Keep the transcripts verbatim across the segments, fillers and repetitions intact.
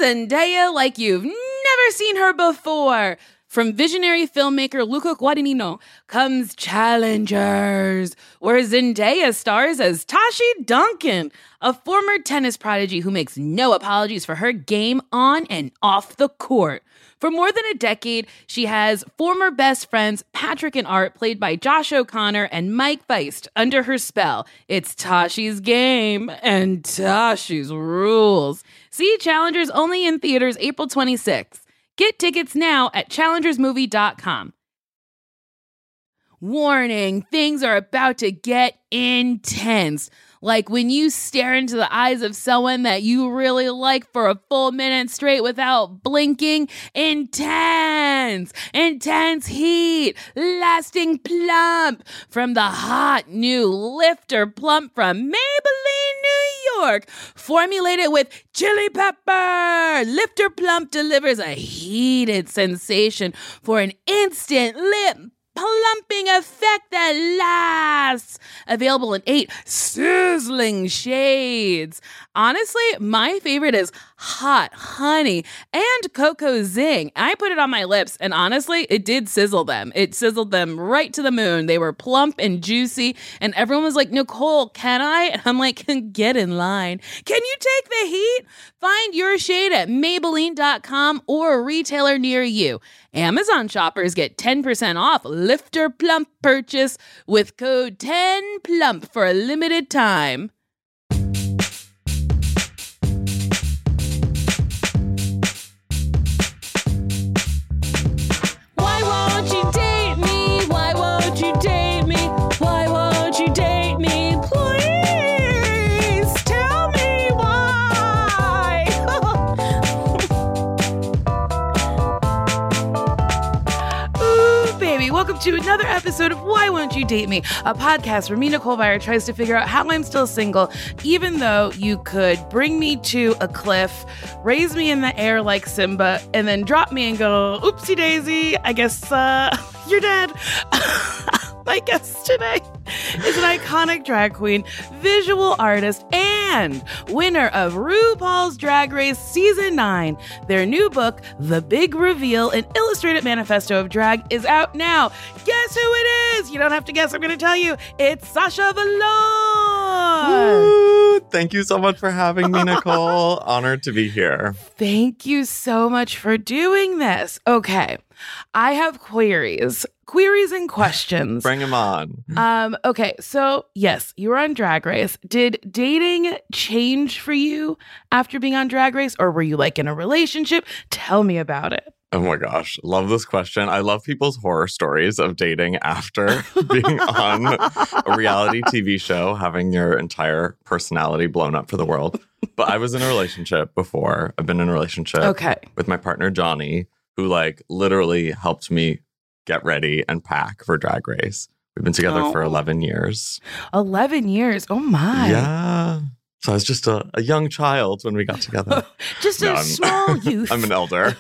Zendaya like you've never seen her before. From visionary filmmaker Luca Guadagnino comes Challengers, where Zendaya stars as Tashi Duncan, a former tennis prodigy who makes no apologies for her game on and off the court. For more than a decade, she has former best friends Patrick and Art, played by Josh O'Connor and Mike Feist, under her spell. It's Tashi's game and Tashi's rules. See Challengers only in theaters April twenty-sixth. Get tickets now at challengers movie dot com. Warning, things are about to get intense. Like when you stare into the eyes of someone that you really like for a full minute straight without blinking. Intense, intense heat, lasting plump from the hot new Lifter Plump from Maybelline, New York. Formulated with chili pepper, Lifter Plump delivers a heated sensation for an instant lip plumping effect that lasts. Available in eight sizzling shades. Honestly, my favorite is Hot Honey and Cocoa Zing. I put it on my lips, and honestly, it did sizzle them. It sizzled them right to the moon. They were plump and juicy, and everyone was like, Nicole, can I? And I'm like, get in line. Can you take the heat? Find your shade at Maybelline dot com or a retailer near you. Amazon shoppers get ten percent off Lifter Plump purchase with code ten plump for a limited time. Why won't you date me? Why won't you date me? Why won't you date me? Please tell me why. Ooh, baby, welcome to another episode of Why Won't You Date Me, a podcast where me, Nicole Byer, tries to figure out how I'm still single, even though you could bring me to a cliff, raise me in the air like Simba, and then drop me and go, oopsie daisy, I guess uh, you're dead. My guest today is an iconic drag queen, visual artist, and winner of RuPaul's Drag Race Season nine. Their new book, The Big Reveal, an illustrated manifesto of drag, is out now. Guess who it is? You don't have to guess. I'm going to tell you. It's Sasha Velour. Woo! Thank you so much for having me, Nicole. Honored to be here. Thank you so much for doing this. Okay. I have queries. Queries and questions. Bring them on. Um, okay, so yes, you were on Drag Race. Did dating change for you after being on Drag Race, or were you like in a relationship? Tell me about it. Oh my gosh, love this question. I love people's horror stories of dating after being on a reality T V show, having your entire personality blown up for the world. But I was in a relationship before. I've been in a relationship okay. with my partner, Johnny, who like literally helped me get ready and pack for Drag Race. We've been together oh. for eleven years. eleven years? Oh my. Yeah. So I was just a, a young child when we got together. Just no, a I'm, small youth. I'm an elder.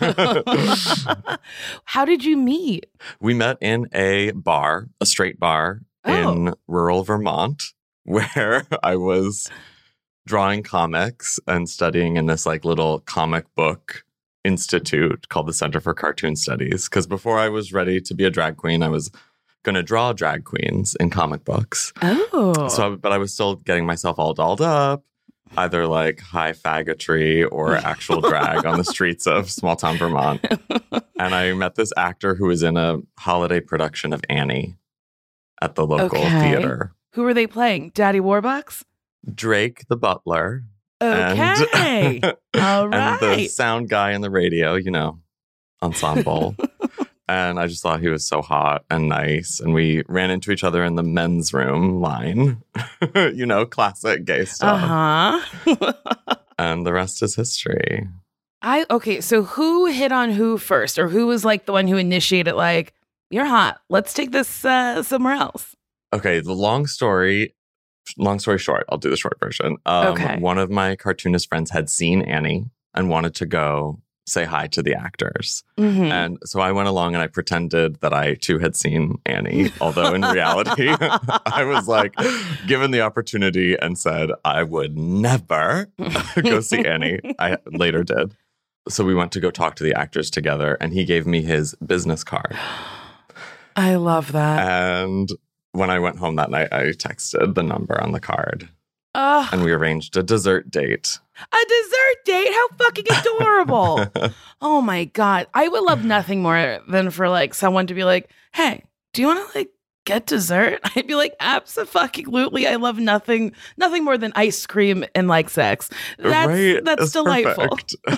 How did you meet? We met in a bar, a straight bar oh. in rural Vermont, where I was drawing comics and studying in this like little comic book institute called the Center for Cartoon Studies. Because before I was ready to be a drag queen, I was going to draw drag queens in comic books. Oh. So, but I was still getting myself all dolled up, either like high faggotry or actual drag on the streets of small town Vermont. And I met this actor who was in a holiday production of Annie at the local okay. theater. Who were they playing? Daddy Warbucks? Drake the butler. Okay. And, all right. And the sound guy in the radio, you know, ensemble. And I just thought he was so hot and nice. And we ran into each other in the men's room line. You know, classic gay stuff. Uh-huh. And the rest is history. I okay, so who hit on who first? Or who was like the one who initiated like, you're hot. Let's take this uh, somewhere else. Okay, the long story... Long story short, I'll do the short version. Um, okay. One of my cartoonist friends had seen Annie and wanted to go say hi to the actors. Mm-hmm. And so I went along and I pretended that I too had seen Annie. Although in reality, I was like given the opportunity and said I would never go see Annie. I later did. so we went to go talk to the actors together, and he gave me his business card. I love that. And when I went home that night, I texted the number on the card. Ugh. And we arranged a dessert date. A dessert date? How fucking adorable. Oh my God. I would love nothing more than for like someone to be like, hey, do you want to like get dessert? I'd be like, absolutely. I love nothing, nothing more than ice cream and like sex. That's, right? that's It's delightful.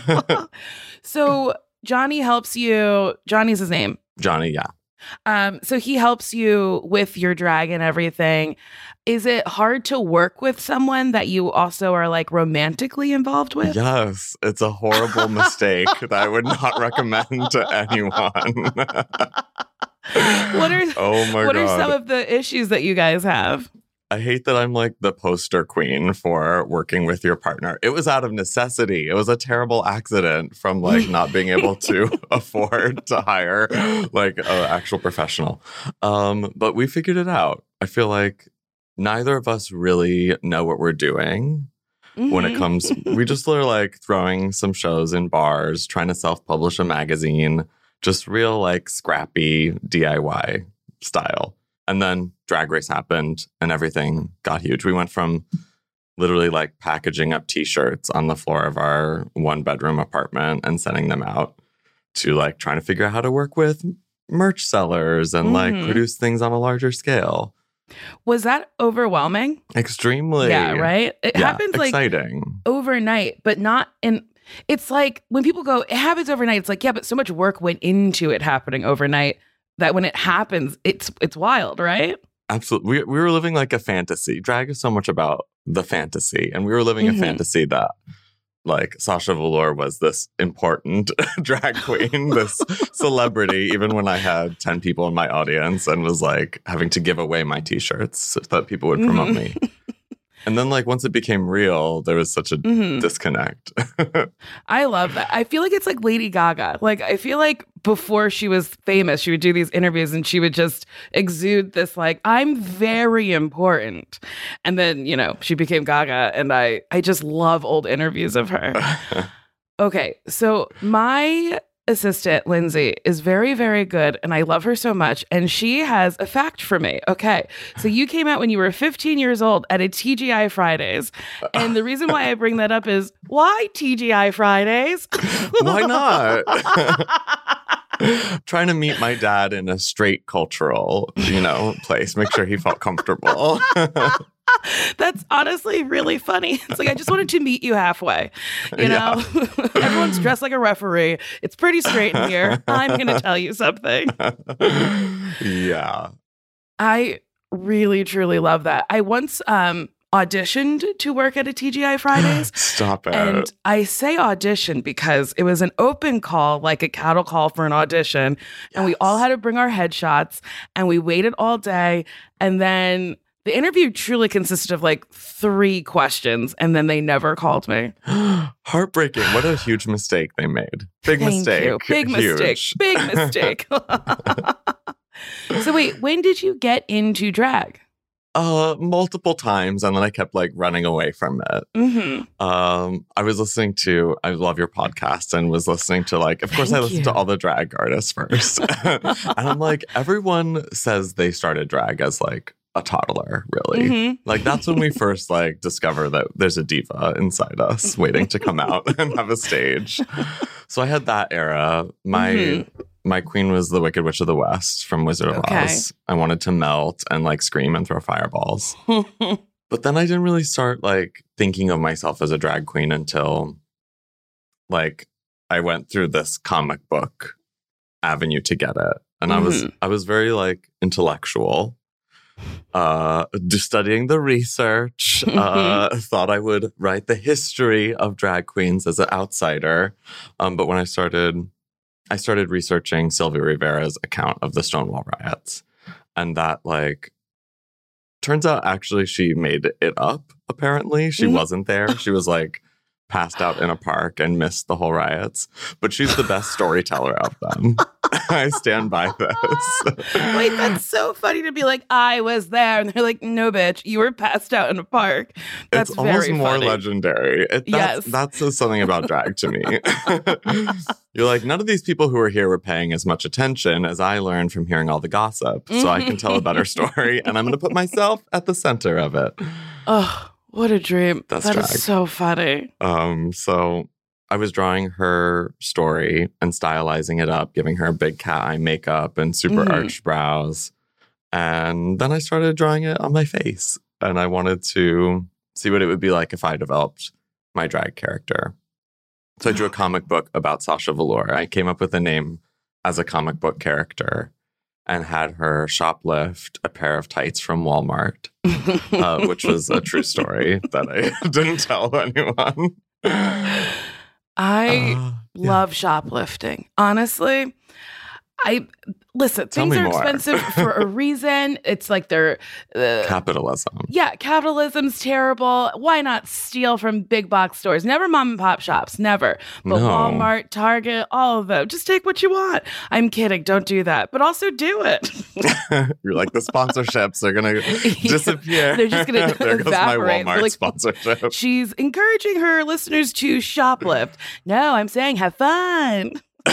So Johnny helps you. Johnny's his name. Johnny, yeah. Um, so he helps you with your drag and everything. Is it hard to work with someone that you also are like romantically involved with? Yes, it's a horrible mistake that I would not recommend to anyone. What are oh my what God. are some of the issues that you guys have? I hate that I'm like the poster queen for working with your partner. It was out of necessity. It was a terrible accident from like not being able to afford to hire like an actual professional. Um, but we figured it out. I feel like neither of us really know what we're doing mm-hmm. when it comes. We just are like throwing some shows in bars, trying to self-publish a magazine, just real like scrappy D I Y style. And then Drag Race happened and everything got huge. We went from literally like packaging up T-shirts on the floor of our one bedroom apartment and sending them out to like trying to figure out how to work with merch sellers and mm-hmm. like produce things on a larger scale. Was that overwhelming? Extremely. Yeah, right? It yeah, happens exciting. Like overnight, but not in... It's like when people go, it happens overnight. It's like, yeah, but so much work went into it happening overnight that when it happens, it's it's wild, right? Absolutely. We, we were living like a fantasy. Drag is so much about the fantasy. And we were living mm-hmm. a fantasy that like Sasha Velour was this important drag queen, this celebrity, even when I had ten people in my audience and was like having to give away my T-shirts so that people would promote mm-hmm. me. And then, like, once it became real, there was such a mm-hmm. disconnect. I love that. I feel like it's like Lady Gaga. Like, I feel like before she was famous, she would do these interviews and she would just exude this, like, I'm very important. And then, you know, she became Gaga. And I, I just love old interviews of her. Okay, so my assistant, Lindsay, is very, very good. And I love her so much. And she has a fact for me. Okay. So you came out when you were fifteen years old at a T G I Fridays. And the reason why I bring that up is why T G I Fridays? Why not? Trying to meet my dad in a straight cultural, you know, place. Make sure he felt comfortable. That's honestly really funny. It's like, I just wanted to meet you halfway. You know, yeah. Everyone's dressed like a referee. It's pretty straight in here. I'm going to tell you something. Yeah. I really, truly love that. I once um, auditioned to work at a T G I Fridays. Stop it. And I say audition because it was an open call, like a cattle call for an audition. Yes. And we all had to bring our headshots and we waited all day. And then the interview truly consisted of like three questions, and then they never called me. Heartbreaking. What a huge mistake they made. Big Thank mistake. You. Big huge. mistake. Big mistake. So wait, when did you get into drag? Uh, multiple times, and then I kept like running away from it. Mm-hmm. Um, I was listening to, I love your podcast, and was listening to like, of course, Thank I listened you. to all the drag artists first, and I'm like, everyone says they started drag as like a toddler, really. Mm-hmm. Like that's when we first like discover that there's a diva inside us waiting to come out and have a stage. So I had that era. My mm-hmm. my queen was the Wicked Witch of the West from Wizard of okay. Oz. I wanted to melt and like scream and throw fireballs. But then I didn't really start like thinking of myself as a drag queen until like I went through this comic book avenue to get it. And mm-hmm. I was I was very like intellectual. Uh, studying the research, uh, thought I would write the history of drag queens as an outsider. Um, but when I started, I started researching Sylvia Rivera's account of the Stonewall riots. And that like, turns out actually she made it up, apparently. She mm-hmm. wasn't there. She was like passed out in a park and missed the whole riots. But she's the best storyteller of them. I stand by this. Wait, that's so funny to be like, I was there. And they're like, no, bitch, you were passed out in a park. That's it's almost very more funny. legendary. It, that's, Yes. that says something about drag to me. You're like, none of these people who were here were paying as much attention as I learned from hearing all the gossip. So I can tell a better story. And I'm going to put myself at the center of it. Oh, what a dream. That's That drag. is so funny. Um, so I was drawing her story and stylizing it up, giving her big cat eye makeup and super Mhm. arched brows. And then I started drawing it on my face. And I wanted to see what it would be like if I developed my drag character. So I drew a comic book about Sasha Velour. I came up with a name as a comic book character and had her shoplift a pair of tights from Walmart, uh, which was a true story that I didn't tell anyone. I Uh, yeah. love shoplifting. Honestly, I listen, Tell things me are more. expensive for a reason. It's like they're uh, Capitalism. yeah, capitalism's terrible. Why not steal from big box stores? Never mom and pop shops, never. But No. Walmart, Target, all of them. Just take what you want. I'm kidding. Don't do that. But also do it. You're like, the sponsorships are going to disappear. They're just gonna There goes evaporate. my Walmart Like- sponsorship. She's encouraging her listeners to shoplift. No, I'm saying have fun.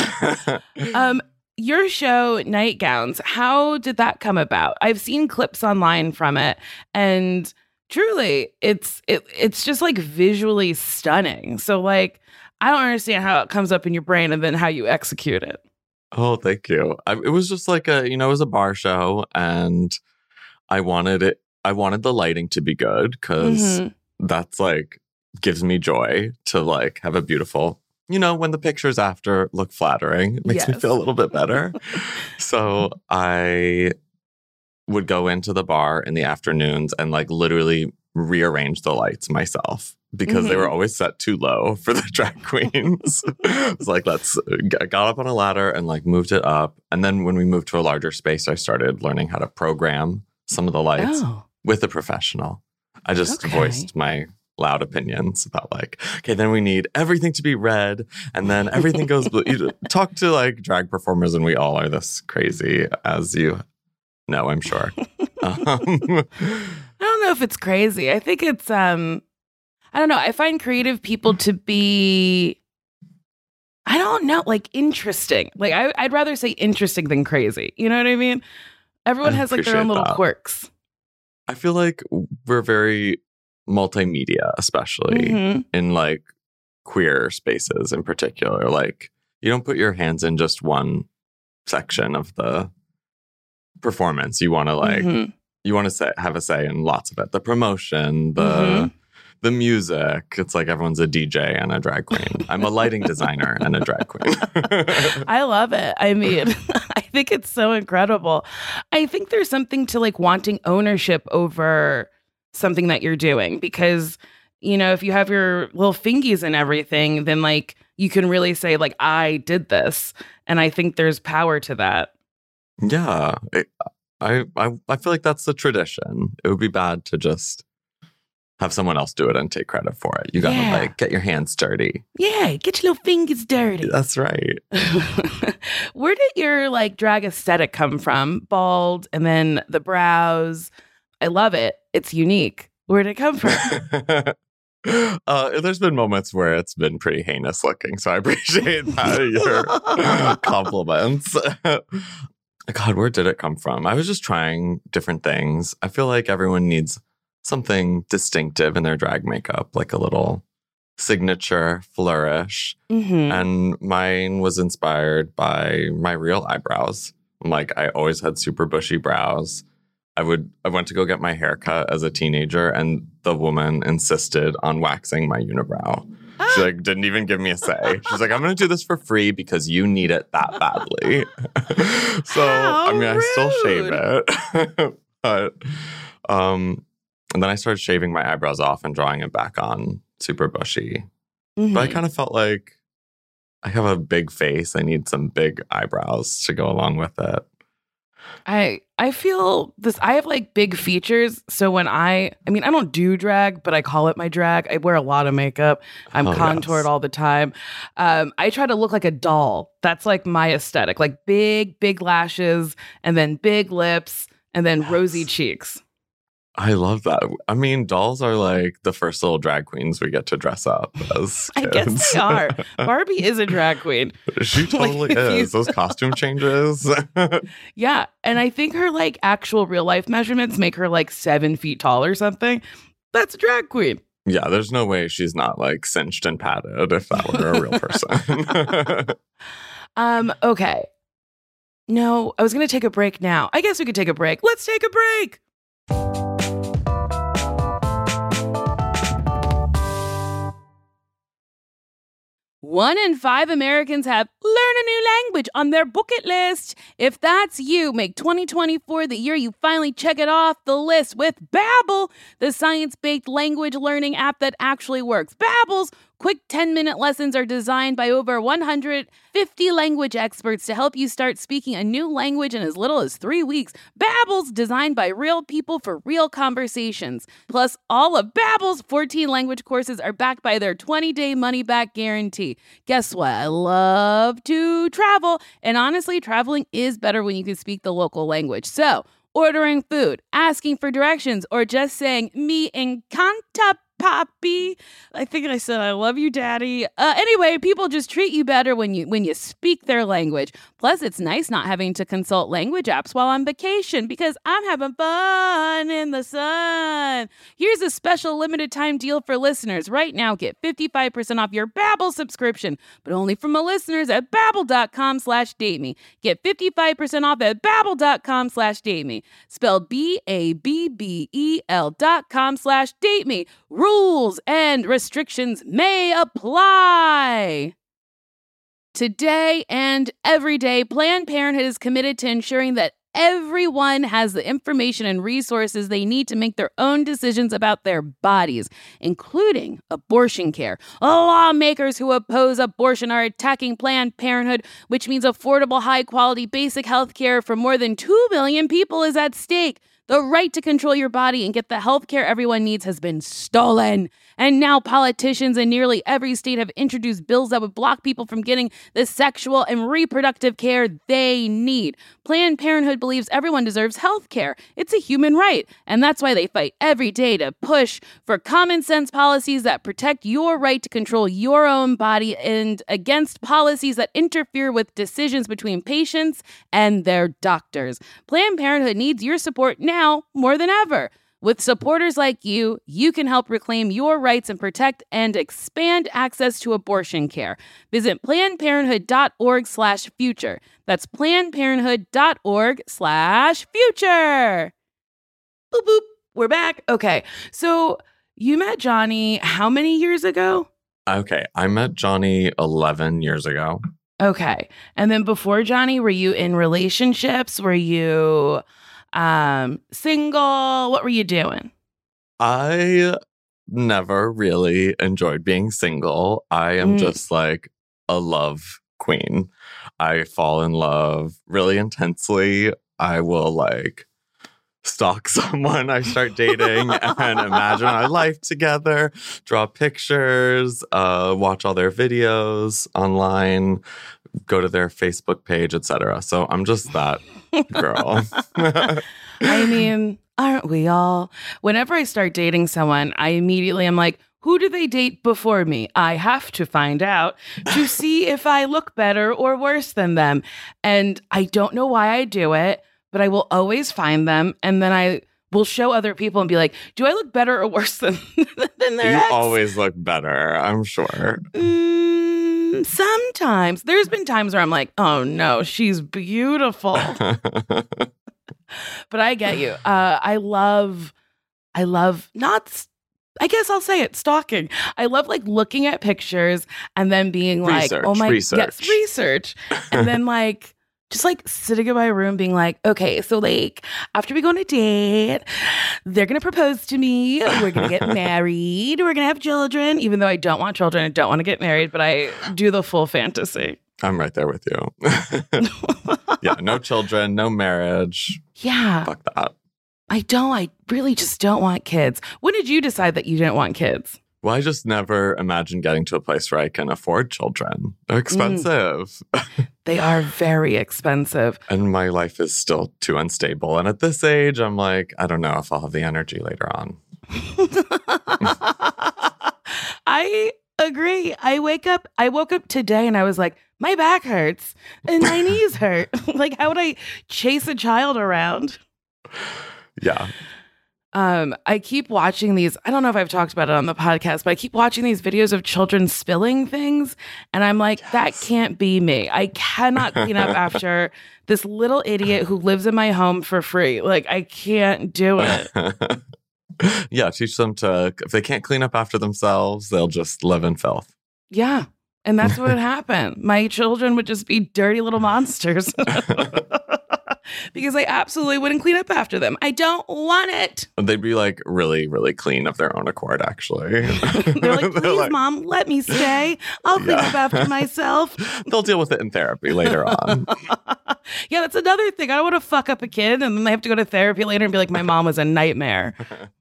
Um, your show, Nightgowns, how did that come about? I've seen clips online from it, and truly, it's it, it's just like visually stunning. So, like, I don't understand how it comes up in your brain and then how you execute it. Oh, thank you. I, it was just like a, you know, it was a bar show, and I wanted it. I wanted the lighting to be good because Mhm. that's like gives me joy to like have a beautiful. You know, when the pictures after look flattering, it makes me Yes. feel a little bit better. So I would go into the bar in the afternoons and like literally rearrange the lights myself because they were Mhm. always set too low for the drag queens. It's like, let's I got up on a ladder and like moved it up. And then when we moved to a larger space, I started learning how to program some of the lights Oh, with a professional. I just Okay. voiced my loud opinions about like, okay, then we need everything to be red and then everything goes blue. You talk to like drag performers and we all are this crazy, as you know, I'm sure. Um, I don't know if it's crazy. I think it's um, I don't know. I find creative people to be, I don't know, like interesting. Like I, I'd rather say interesting than crazy. You know what I mean? Everyone I has like their own appreciate little that. quirks. I feel like we're very multimedia, especially Mhm. in like queer spaces in particular. Like you don't put your hands in just one section of the performance. You want to like, Mhm. you want to say have a say in lots of it. The promotion, the Mhm. the music. It's like everyone's a D J and a drag queen. I'm a lighting designer and a drag queen. I love it. I mean, I think it's so incredible. I think there's something to like wanting ownership over something that you're doing because, you know, if you have your little fingies and everything, then like you can really say like, I did this. And I think there's power to that. Yeah, it, I, I I feel like that's the tradition. It would be bad to just have someone else do it and take credit for it. You gotta Yeah. like get your hands dirty. Yeah, get your little fingers dirty. That's right. Where did your like drag aesthetic come from? Bald and then the brows. I love it. It's unique. Where did it come from? uh, there's been moments where it's been pretty heinous looking, so I appreciate that your compliments. God, where did it come from? I was just trying different things. I feel like everyone needs something distinctive in their drag makeup, like a little signature flourish. Mhm. And mine was inspired by my real eyebrows. Like I always had super bushy brows. I would I went to go get my hair cut as a teenager and the woman insisted on waxing my unibrow. She like didn't even give me a say. She's like, I'm gonna do this for free because you need it that badly. So How I mean I still shave rude. it. But um and then I started shaving my eyebrows off and drawing it back on super bushy. Mhm. But I kind of felt like I have a big face. I need some big eyebrows to go along with it. I I feel this. I have like big features. So when I, I mean, I don't do drag, but I call it my drag. I wear a lot of makeup. I'm Oh, contoured yes. all the time. Um, I try to look like a doll. That's like my aesthetic, like big, big lashes and then big lips and then rosy Yes. cheeks. I love that. I mean, dolls are like the first little drag queens we get to dress up as I kids. guess they are. Barbie is a drag queen. She Like, totally if you- is. Those costume changes. Yeah. And I think her like actual real life measurements make her like seven feet tall or something. That's a drag queen. Yeah, there's no way she's not like cinched and padded if that were a real person. Um, okay. No, I was going to take a break now. I guess we could take a break. Let's take a break. One in five Americans have learn a new language on their bucket list. If that's you, make twenty twenty-four the year you finally check it off the list with Babbel, the science-based language learning app that actually works. Babbel's quick ten-minute lessons are designed by over one hundred fifty language experts to help you start speaking a new language in as little as three weeks. Babbel's designed by real people for real conversations. Plus, all of Babbel's fourteen language courses are backed by their twenty-day money-back guarantee. Guess what? I love to travel, and honestly, traveling is better when you can speak the local language. So, ordering food, asking for directions, or just saying, me encanta papi. I think I said, I love you, daddy. Uh, anyway, people just treat you better when you when you speak their language. Plus, it's nice not having to consult language apps while on vacation because I'm having fun in the sun. Here's a special limited time deal for listeners. Right now, get fifty-five percent off your Babbel subscription, but only from the listeners at babbel.com slash date me. Get fifty-five percent off at babbel.com slash date me. Spelled B A B B E L dot com slash date me. Rules and restrictions may apply. Today and every day, Planned Parenthood is committed to ensuring that everyone has the information and resources they need to make their own decisions about their bodies, including abortion care. Lawmakers who oppose abortion are attacking Planned Parenthood, which means affordable, high-quality, basic health care for more than two million people is at stake. The right to control your body and get the health care everyone needs has been stolen. And now politicians in nearly every state have introduced bills that would block people from getting the sexual and reproductive care they need. Planned Parenthood believes everyone deserves health care. It's a human right. And that's why they fight every day to push for common sense policies that protect your right to control your own body and against policies that interfere with decisions between patients and their doctors. Planned Parenthood needs your support now more than ever. With supporters like you, you can help reclaim your rights and protect and expand access to abortion care. Visit plannedparenthood.org slash future. That's plannedparenthood.org slash future. Boop, boop. We're back. Okay. So you met Johnny how many years ago? Okay, I met Johnny eleven years ago. Okay. And then before Johnny, were you in relationships? Were you um single? What were you doing? I never really enjoyed being single. I am Mm. just like a love queen. I fall in love really intensely. I will like stalk someone I start dating and imagine our life together, draw pictures, uh, watch all their videos online, go to their Facebook page, et cetera. So I'm just that girl. I mean, aren't we all? Whenever I start dating someone, I immediately am like, who do they date before me? I have to find out to see if I look better or worse than them. And I don't know why I do it, but I will always find them. And then I will show other people and be like, do I look better or worse than, than their You ex? always look better, I'm sure. Mm, sometimes. There's been times where I'm like, oh no, she's beautiful. But I get you. Uh, I love, I love not, I guess I'll say it, stalking. I love like looking at pictures and then being like, Research, oh my, research. yes, research. And then like just like sitting in my room being like, okay, so like after we go on a date, they're going to propose to me. We're going to get married. We're going to have children, even though I don't want children. I don't want to get married, but I do the full fantasy. I'm right there with you. Yeah, no children, no marriage. Yeah. Fuck that. I don't. I really just don't want kids. When did you decide that you didn't want kids? Well, I just never imagined getting to a place where I can afford children. They're expensive. Mm. They are very expensive. And my life is still too unstable. And at this age, I'm like, I don't know if I'll have the energy later on. I agree. I wake up, I woke up today and I was like, my back hurts and my knees hurt. Like, how would I chase a child around? Yeah. Um, I keep watching these. I don't know if I've talked about it on the podcast, but I keep watching these videos of children spilling things. And I'm like, yes. That can't be me. I cannot clean up after this little idiot who lives in my home for free. Like, I can't do it. Yeah, teach them to, if they can't clean up after themselves, they'll just live in filth. Yeah. And that's what would happen. My children would just be dirty little monsters. Because I absolutely wouldn't clean up after them. I don't want it. They'd be like really, really clean of their own accord, actually. They're like, please, They're like, Mom, let me stay. I'll clean yeah. up after myself. They'll deal with it in therapy later on. Yeah, that's another thing. I don't want to fuck up a kid and then they have to go to therapy later and be like, my mom was a nightmare.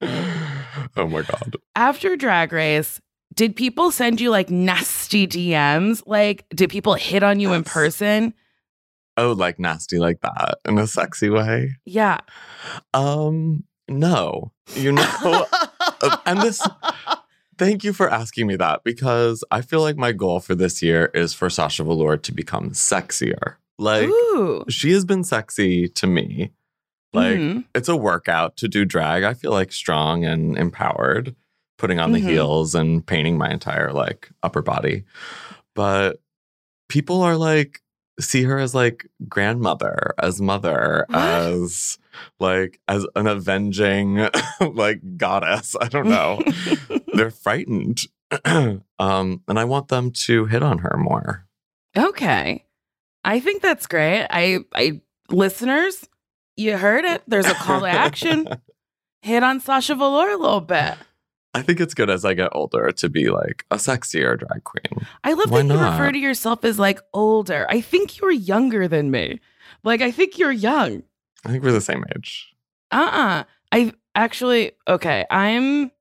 Oh my God. After Drag Race, did people send you like nasty D Ms? Like, did people hit on you yes. in person? Oh, like nasty like that in a sexy way? Yeah. Um, no. You know, and this, thank you for asking me that because I feel like my goal for this year is for Sasha Velour to become sexier. Like, Ooh. She has been sexy to me. Like, mm-hmm. It's a workout to do drag. I feel like strong and empowered, putting on mm-hmm. the heels and painting my entire, like, upper body. But people are like, see her as like grandmother, as mother, what? as like as an avenging like goddess. I don't know. They're frightened. um, and I want them to hit on her more. Okay. I think that's great. I I listeners, you heard it. There's a call to action. Hit on Sasha Velour a little bit. I think it's good as I get older to be like a sexier drag queen. I love Why that you not? refer to yourself as like older. I think you're younger than me. Like, I think you're young. I think we're the same age. Uh-uh. I actually, okay, I'm,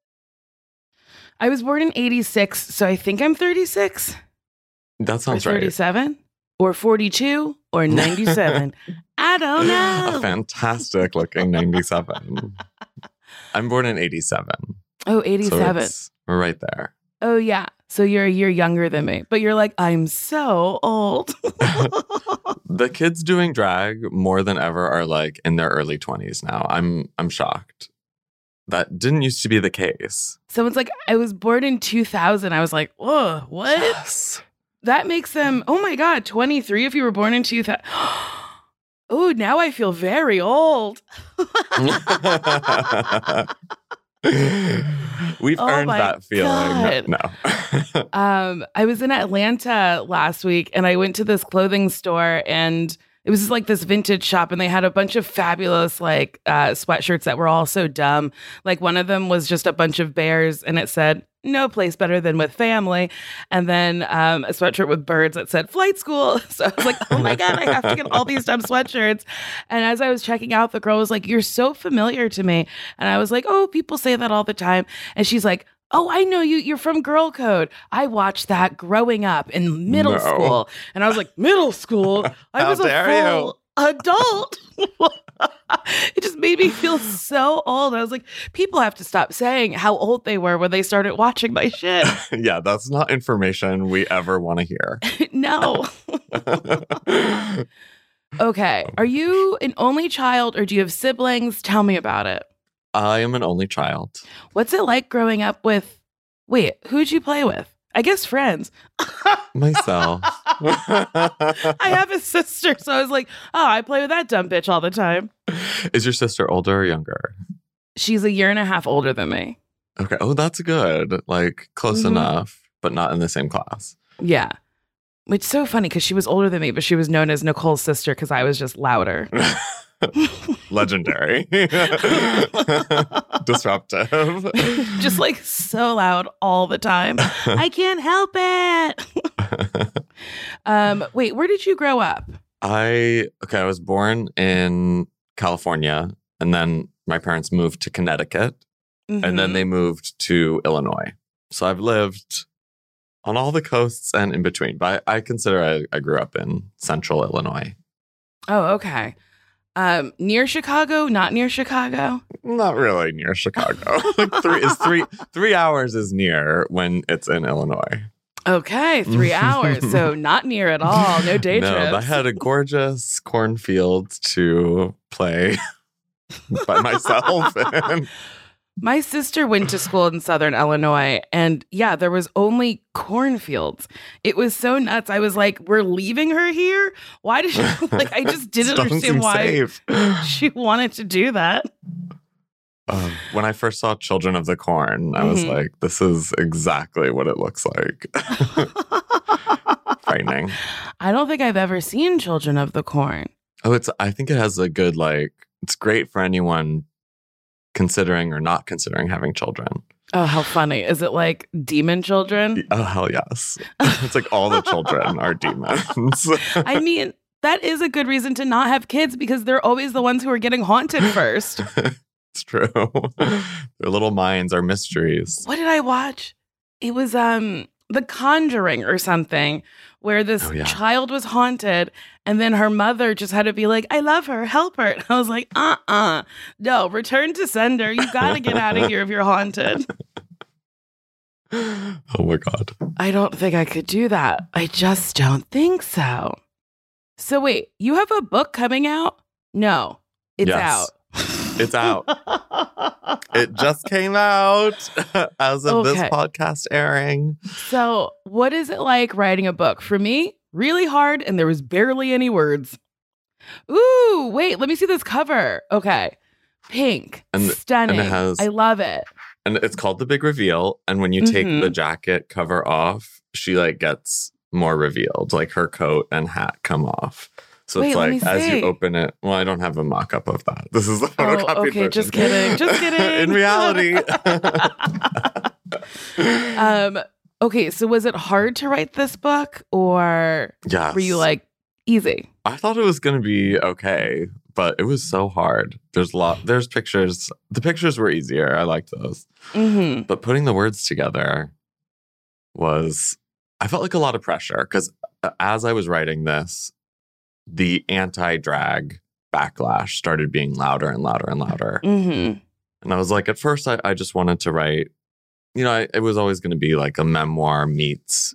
I was born in eighty-six, so I think I'm thirty-six. That sounds or right. thirty-seven or forty-two or ninety-seven. I don't know. A fantastic looking ninety-seven. I'm born in eighty-seven. Oh, eighty-seven. So we're right there. Oh, yeah. So you're a year younger than me. But you're like, I'm so old. The kids doing drag more than ever are like in their early twenties now. I'm I'm shocked. That didn't used to be the case. Someone's like, I was born in two thousand. I was like, whoa, what? Yes. That makes them, oh my God, twenty-three if you were born in two thousand. Oh, now I feel very old. We've oh earned that feeling. God. No. um, I was in Atlanta last week and I went to this clothing store and it was like this vintage shop and they had a bunch of fabulous like uh, sweatshirts that were all so dumb. Like one of them was just a bunch of bears and it said, no place better than with family. And then um, a sweatshirt with birds that said flight school. So I was like, oh my God, I have to get all these dumb sweatshirts. And as I was checking out, the girl was like, you're so familiar to me. And I was like, oh, people say that all the time. And she's like, oh, I know you. You're from Girl Code. I watched that growing up in middle no. school. And I was like, middle school? I was a full you. adult. It just made me feel so old. I was like, people have to stop saying how old they were when they started watching my shit. Yeah, that's not information we ever want to hear. No. Okay. Are you an only child or do you have siblings? Tell me about it. I am an only child. What's it like growing up with, wait, who'd you play with? I guess friends. Myself. I have a sister, so I was like, oh, I play with that dumb bitch all the time. Is your sister older or younger? She's a year and a half older than me. Okay. Oh, that's good. Like close mm-hmm. enough, but not in the same class. Yeah. Which is so funny because she was older than me, but she was known as Nicole's sister because I was just louder. Legendary. Disruptive. Just like so loud all the time. I can't help it. um, wait, where did you grow up? I, okay, I was born in California, and then my parents moved to Connecticut, Mm-hmm. and then they moved to Illinois. So I've lived on all the coasts and in between, but I, I consider I, I grew up in central Illinois. Oh, okay. Um, near Chicago, not near Chicago? Not really near Chicago. Like three is three three hours is near when it's in Illinois. Okay, three hours. So not near at all. No day No, trips. but I had a gorgeous cornfield to play by myself in. My sister went to school in Southern Illinois, and yeah, there was only cornfields. It was so nuts. I was like, we're leaving her here? Why did she, like, I just didn't Doesn't understand seem why safe. she wanted to do that. Uh, when I first saw Children of the Corn, I was Mhm. like, this is exactly what it looks like. Frightening. I don't think I've ever seen Children of the Corn. Oh, it's, I think it has a good, like, it's great for anyone considering or not considering having children. Oh, how funny. Is it like demon children? Oh, hell yes. It's like all the children are demons. I mean, that is a good reason to not have kids because they're always the ones who are getting haunted first. It's true. Their little minds are mysteries. What did I watch? It was um The Conjuring or something, where this Oh, yeah. child was haunted and then her mother just had to be like, I love her, help her. And I was like, uh-uh. No, return to sender. You got to get out of here if you're haunted. Oh my God. I don't think I could do that. I just don't think so. So wait, you have a book coming out? No, it's Yes. out. It's out. It just came out as of this Okay. podcast airing. So what is it like writing a book? For me, really hard, and there was barely any words. Ooh, wait, let me see this cover. Okay. Pink. And- stunning. and it has- I love it. And it's called The Big Reveal. And when you take Mhm. the jacket cover off, she like gets more revealed. Like her coat and hat come off. So Wait, it's let like me as see. you open it, well, I don't have a mock-up of that. This is the Oh, photocopied okay, version. just kidding, just kidding. In reality. Um, okay, so was it hard to write this book or Yes. were you like easy? I thought it was going to be okay, but it was so hard. There's a lot. There's pictures. The pictures were easier. I liked those. Mm-hmm. But putting the words together was, I felt like a lot of pressure because as I was writing this, the anti-drag backlash started being louder and louder and louder. Mm-hmm. And I was like, at first, I, I just wanted to write, you know, I, it was always going to be like a memoir meets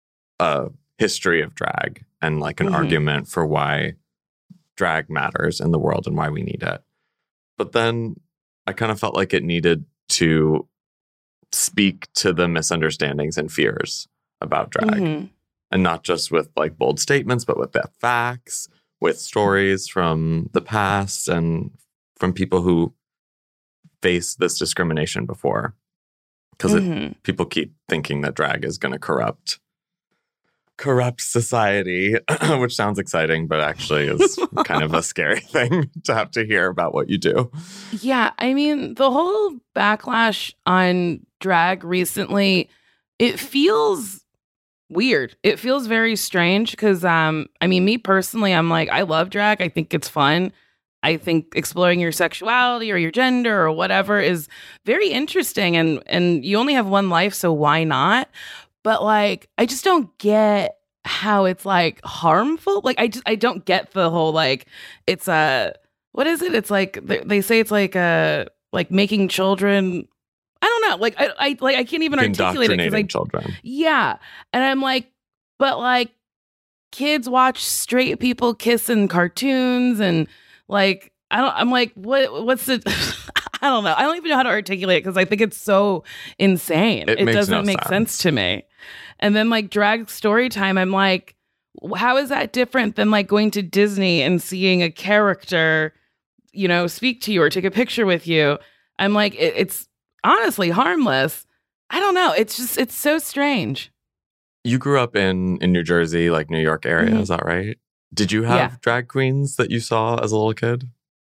a history of drag and like an Mhm. argument for why drag matters in the world and why we need it. But then I kind of felt like it needed to speak to the misunderstandings and fears about drag. Mhm. And not just with like bold statements, but with the facts, with stories from the past and from people who faced this discrimination before. Because Mhm. people keep thinking that drag is going to corrupt corrupt society, which sounds exciting, but actually is kind of a scary thing to have to hear about what you do. Yeah, I mean, the whole backlash on drag recently, it feels weird. It feels very strange because, um, I mean, me personally, I'm like, I love drag. I think it's fun. I think exploring your sexuality or your gender or whatever is very interesting, and and you only have one life, so why not? But like, I just don't get how it's like harmful. Like, I just I don't get the whole like it's a what is it? It's like they, they say it's like a like making children. I don't know. Like I I like I can't even articulate it because Indoctrinating I children. yeah, and I'm like, but like kids watch straight people kiss in cartoons and like I don't. I'm like, what? What's the? I don't know. I don't even know how to articulate it because I think it's so insane. It It, makes doesn't no make sense. sense to me. And then like drag story time, I'm like, how is that different than like going to Disney and seeing a character, you know, speak to you or take a picture with you? I'm like, it, it's honestly harmless. I don't know. It's just it's so strange. You grew up in, in New Jersey, like New York area, Mhm. is that right? Did you have Yeah. drag queens that you saw as a little kid?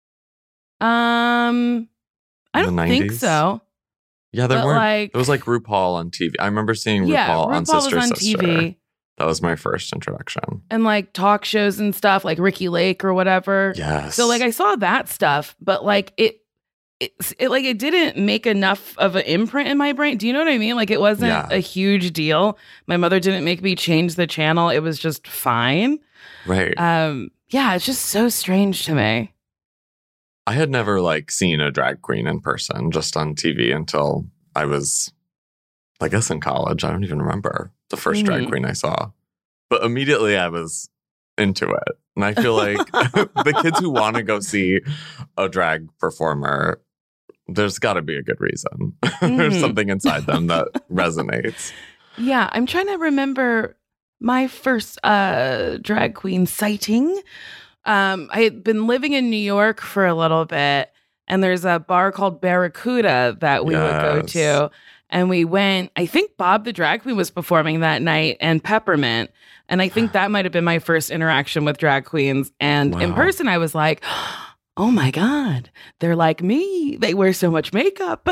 Um, I In the don't think nineties? so. Yeah, there But, weren't. like- it was like RuPaul on T V. I remember seeing Yeah, RuPaul, on RuPaul Sister was on Sister. T V. That was my first introduction. And like talk shows and stuff, like Ricky Lake or whatever. Yes. So like I saw that stuff, but like it, it, it like it didn't make enough of an imprint in my brain. Do you know what I mean? Like it wasn't Yeah. a huge deal. My mother didn't make me change the channel. It was just fine. Right. Um, yeah, it's just so strange to me. I had never like seen a drag queen in person, just on T V until I was, I guess, in college. I don't even remember the first drag Mhm. queen I saw. But immediately I was into it. And I feel like the kids who want to go see a drag performer, there's got to be a good reason. There's Mhm. something inside them that resonates. Yeah, I'm trying to remember my first uh drag queen sighting. Um, I had been living in New York for a little bit, and there's a bar called Barracuda that we would go Yes. to. And we went, I think Bob the drag queen was performing that night and Peppermint. And I think that might have been my first interaction with drag queens. And in Wow. person, I was like, oh my God, they're like me. They wear so much makeup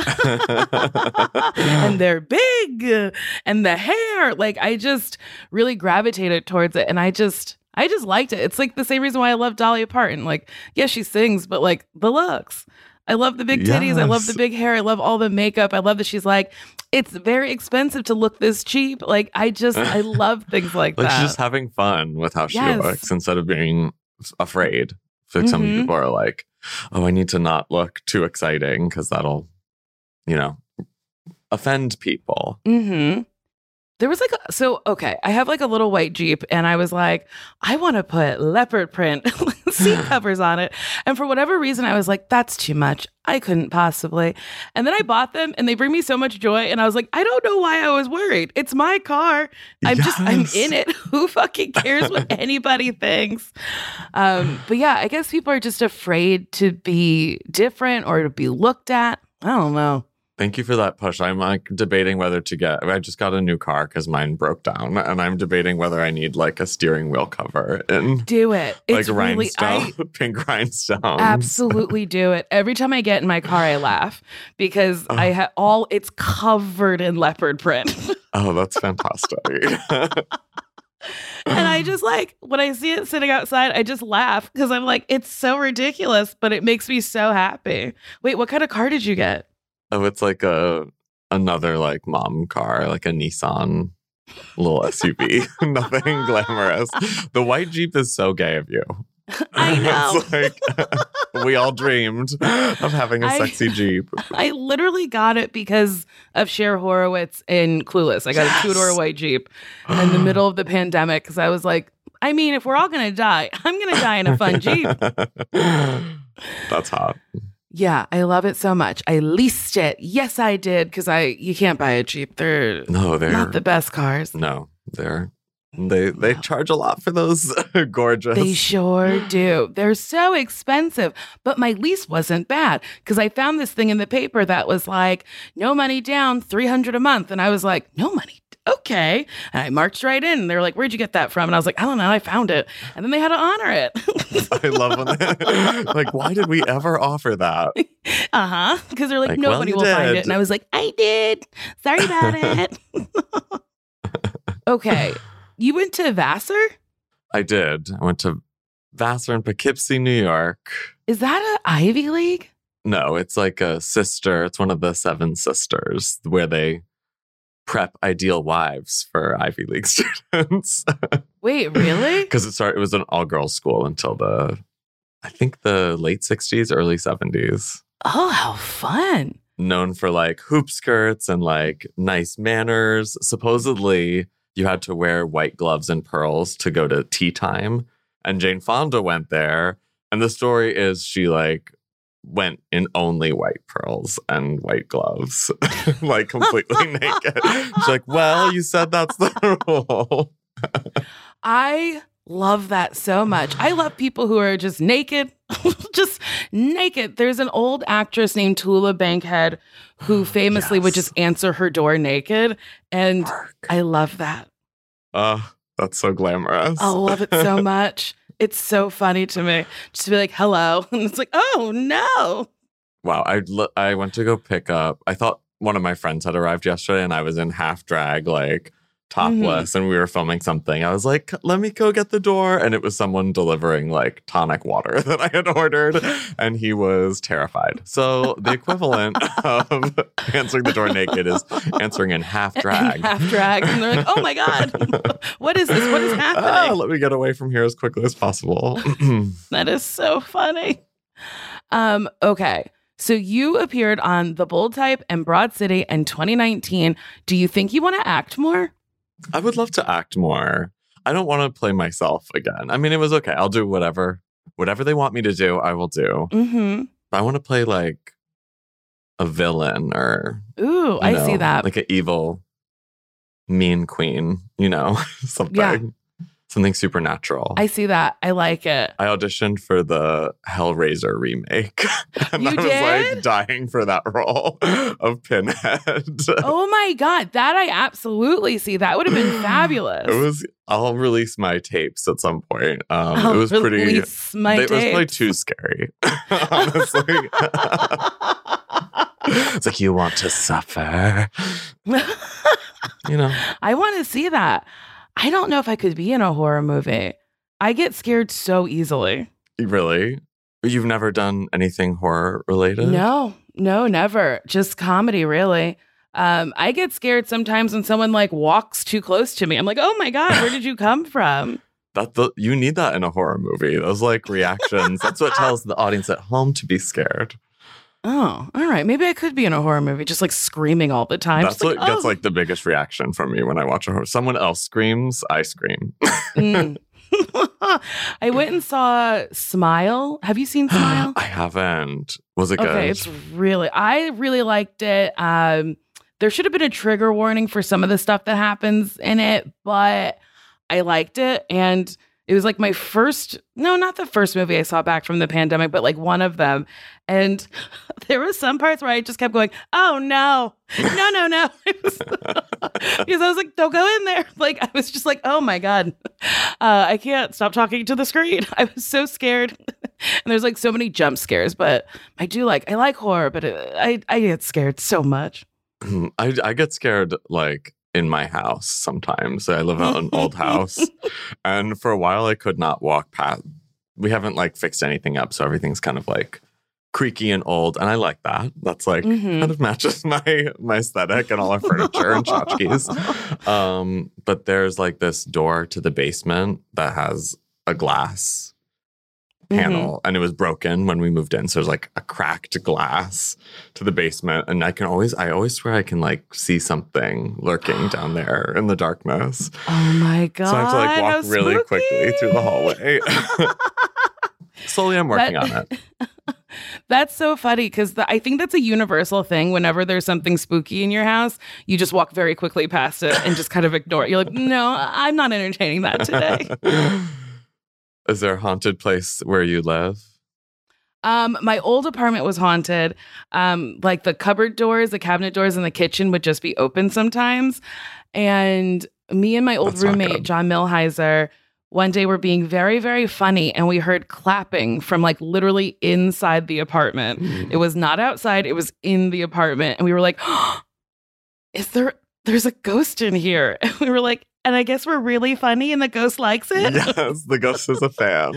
and they're big and the hair. Like I just really gravitated towards it. And I just, I just liked it. It's like the same reason why I love Dolly Parton. Like, yeah, she sings, but like the looks. I love the big titties. I love Yes. the big hair. I love all the makeup. I love that she's like, it's very expensive to look this cheap. Like, I just, I love things like, Like that. she's just having fun with how she Yes. looks instead of being afraid. I feel like some Mhm. people are like, oh, I need to not look too exciting because that'll, you know, offend people. Mm-hmm. There was like, a, so, okay, I have like a little white Jeep and I was like, I want to put leopard print seat covers on it. And for whatever reason, I was like, that's too much. I couldn't possibly. And then I bought them and they bring me so much joy. And I was like, I don't know why I was worried. It's my car. I'm just, I'm Yes. in it. Who fucking cares what anybody thinks? Um, but yeah, I guess people are just afraid to be different or to be looked at. I don't know. Thank you for that push. I'm like debating whether to get, I just got a new car because mine broke down and I'm debating whether I need like a steering wheel cover and Do it. like It's really, rhinestone, I, pink rhinestones. absolutely do it. Every time I get in my car, I laugh because Oh. I have all it's covered in leopard print. Oh, that's fantastic. And I just like when I see it sitting outside, I just laugh because I'm like, it's so ridiculous, but it makes me so happy. Wait, what kind of car did you get? Oh, it's like a another like mom car, like a Nissan little S U V. Nothing glamorous. The white Jeep is so gay of you. I know. It's like we all dreamed of having a I- sexy Jeep. I literally got it because of Cher Horowitz in Clueless. I got Yes. a two-door white Jeep in the middle of the pandemic because I was like, I mean, if we're all going to die, I'm going to die in a fun Jeep. That's hot. Yeah, I love it so much. I leased it. Yes, I did because I you can't buy a Jeep. They're No, they're not the best cars. no, they're they they charge a lot for those gorgeous. They sure do. They're so expensive. But my lease wasn't bad because I found this thing in the paper that was like, no money down, three hundred a month. And I was like, no money. Okay. And I marched right in. They were like, where'd you get that from? And I was like, I don't know. I found it. And then they had to honor it. I love when they, like, why did we ever offer that? uh-huh. Because they're like, Like, well, nobody you will find did. it. And I was like, I did. Sorry about it. Okay. You went to Vassar? I did. I went to Vassar in Poughkeepsie, New York. Is that an Ivy League? No, it's like a sister. It's one of the seven sisters where they prep ideal wives for Ivy League students. Wait, really? Because it started. It was an all-girls school until the, I think the late sixties, early seventies. Oh, how fun. Known for like hoop skirts and like nice manners. Supposedly, you had to wear white gloves and pearls to go to tea time. And Jane Fonda went there. And the story is she like went in only white pearls and white gloves, like completely naked. She's like, well, you said that's the rule. I love that so much. I love people who are just naked, just naked. There's an old actress named Tula Bankhead who famously would Yes. just answer her door naked. And Mark. I love that. Uh, that's so glamorous. I love it so much. It's so funny to me. Just to be like, hello. And it's like, oh, no. Wow. I, l- I went to go pick up, I thought one of my friends had arrived yesterday and I was in half drag, like topless, mm-hmm. and we were filming something. I was like, let me go get the door. And it was someone delivering like tonic water that I had ordered. And he was terrified. So the equivalent of answering the door naked is answering in half drag. In half drag. And they're like, oh my God, what is this? What is happening? Ah, let me get away from here as quickly as possible. That is so funny. Um, okay. So you appeared on The Bold Type and Broad City in twenty nineteen. Do you think you want to act more? I would love to act more. I don't want to play myself again. I mean, it was okay. I'll do whatever. Whatever they want me to do, I will do. Mm-hmm. But I want to play like a villain or... Ooh, I know, see that. Like an evil, mean queen, you know? Something. Yeah. Something supernatural. I see that. I like it. I auditioned for the Hellraiser remake. And You I was did? like dying for that role of Pinhead. Oh my God. That I absolutely see. That would have been fabulous. It was, I'll release my tapes at some point. Um, I'll it was pretty, release my it was probably tapes. too scary, honestly. It's like, you want to suffer. You know. I want to see that. I don't know if I could be in a horror movie. I get scared so easily. Really? You've never done anything horror related? No, no, never. Just comedy, really. Um, I get scared sometimes when someone like walks too close to me. I'm like, oh my God, where did you come from? That the, you need that in a horror movie. Those like reactions. That's what tells the audience at home to be scared. Oh, all right. Maybe I could be in a horror movie, just like screaming all the time. That's Just what like, gets oh. like the biggest reaction from me when I watch a horror. Someone else screams, I scream. Mm. I went and saw Smile. Have you seen Smile? I haven't. Was it good? Okay, it's really, I really liked it. Um, there should have been a trigger warning for some of the stuff that happens in it, but I liked it. And it was like my first, no, not the first movie I saw back from the pandemic, but like one of them. And there were some parts where I just kept going, oh no, no, no, no. It was, because I was like, don't go in there. Like, I was just like, oh my God, uh, I can't stop talking to the screen. I was so scared. And there's like so many jump scares, but I do like, I like horror, but it, I, I get scared so much. I, I get scared like in my house sometimes. I live in an old house. And for a while I could not walk past. We haven't like fixed anything up. So everything's kind of like creaky and old. And I like that. That's like Mm-hmm. kind of matches my my aesthetic and all our furniture and tchotchkes. Um, but there's like this door to the basement that has a glass panel, mm-hmm. and it was broken when we moved in. So there's like a cracked glass to the basement. And I can always, I always swear I can like see something lurking down there in the darkness. Oh my God. So I have to like walk how really spooky. quickly through the hallway. Slowly I'm working That- on it. That's so funny because I think that's a universal thing. Whenever there's something spooky in your house, you just walk very quickly past it and just kind of ignore it. You're like, no, I'm not entertaining that today. Is there a haunted place where you live? Um, my old apartment was haunted. Um, like the cupboard doors, the cabinet doors in the kitchen would just be open sometimes. And me and my old That's not roommate, good. John Milheiser, one day were being very, very funny, and we heard clapping from like literally inside the apartment. Mm. It was not outside, it was in the apartment. And we were like, oh, is there, there's a ghost in here? And we were like, and I guess we're really funny and the ghost likes it. Yes, the ghost is a fan.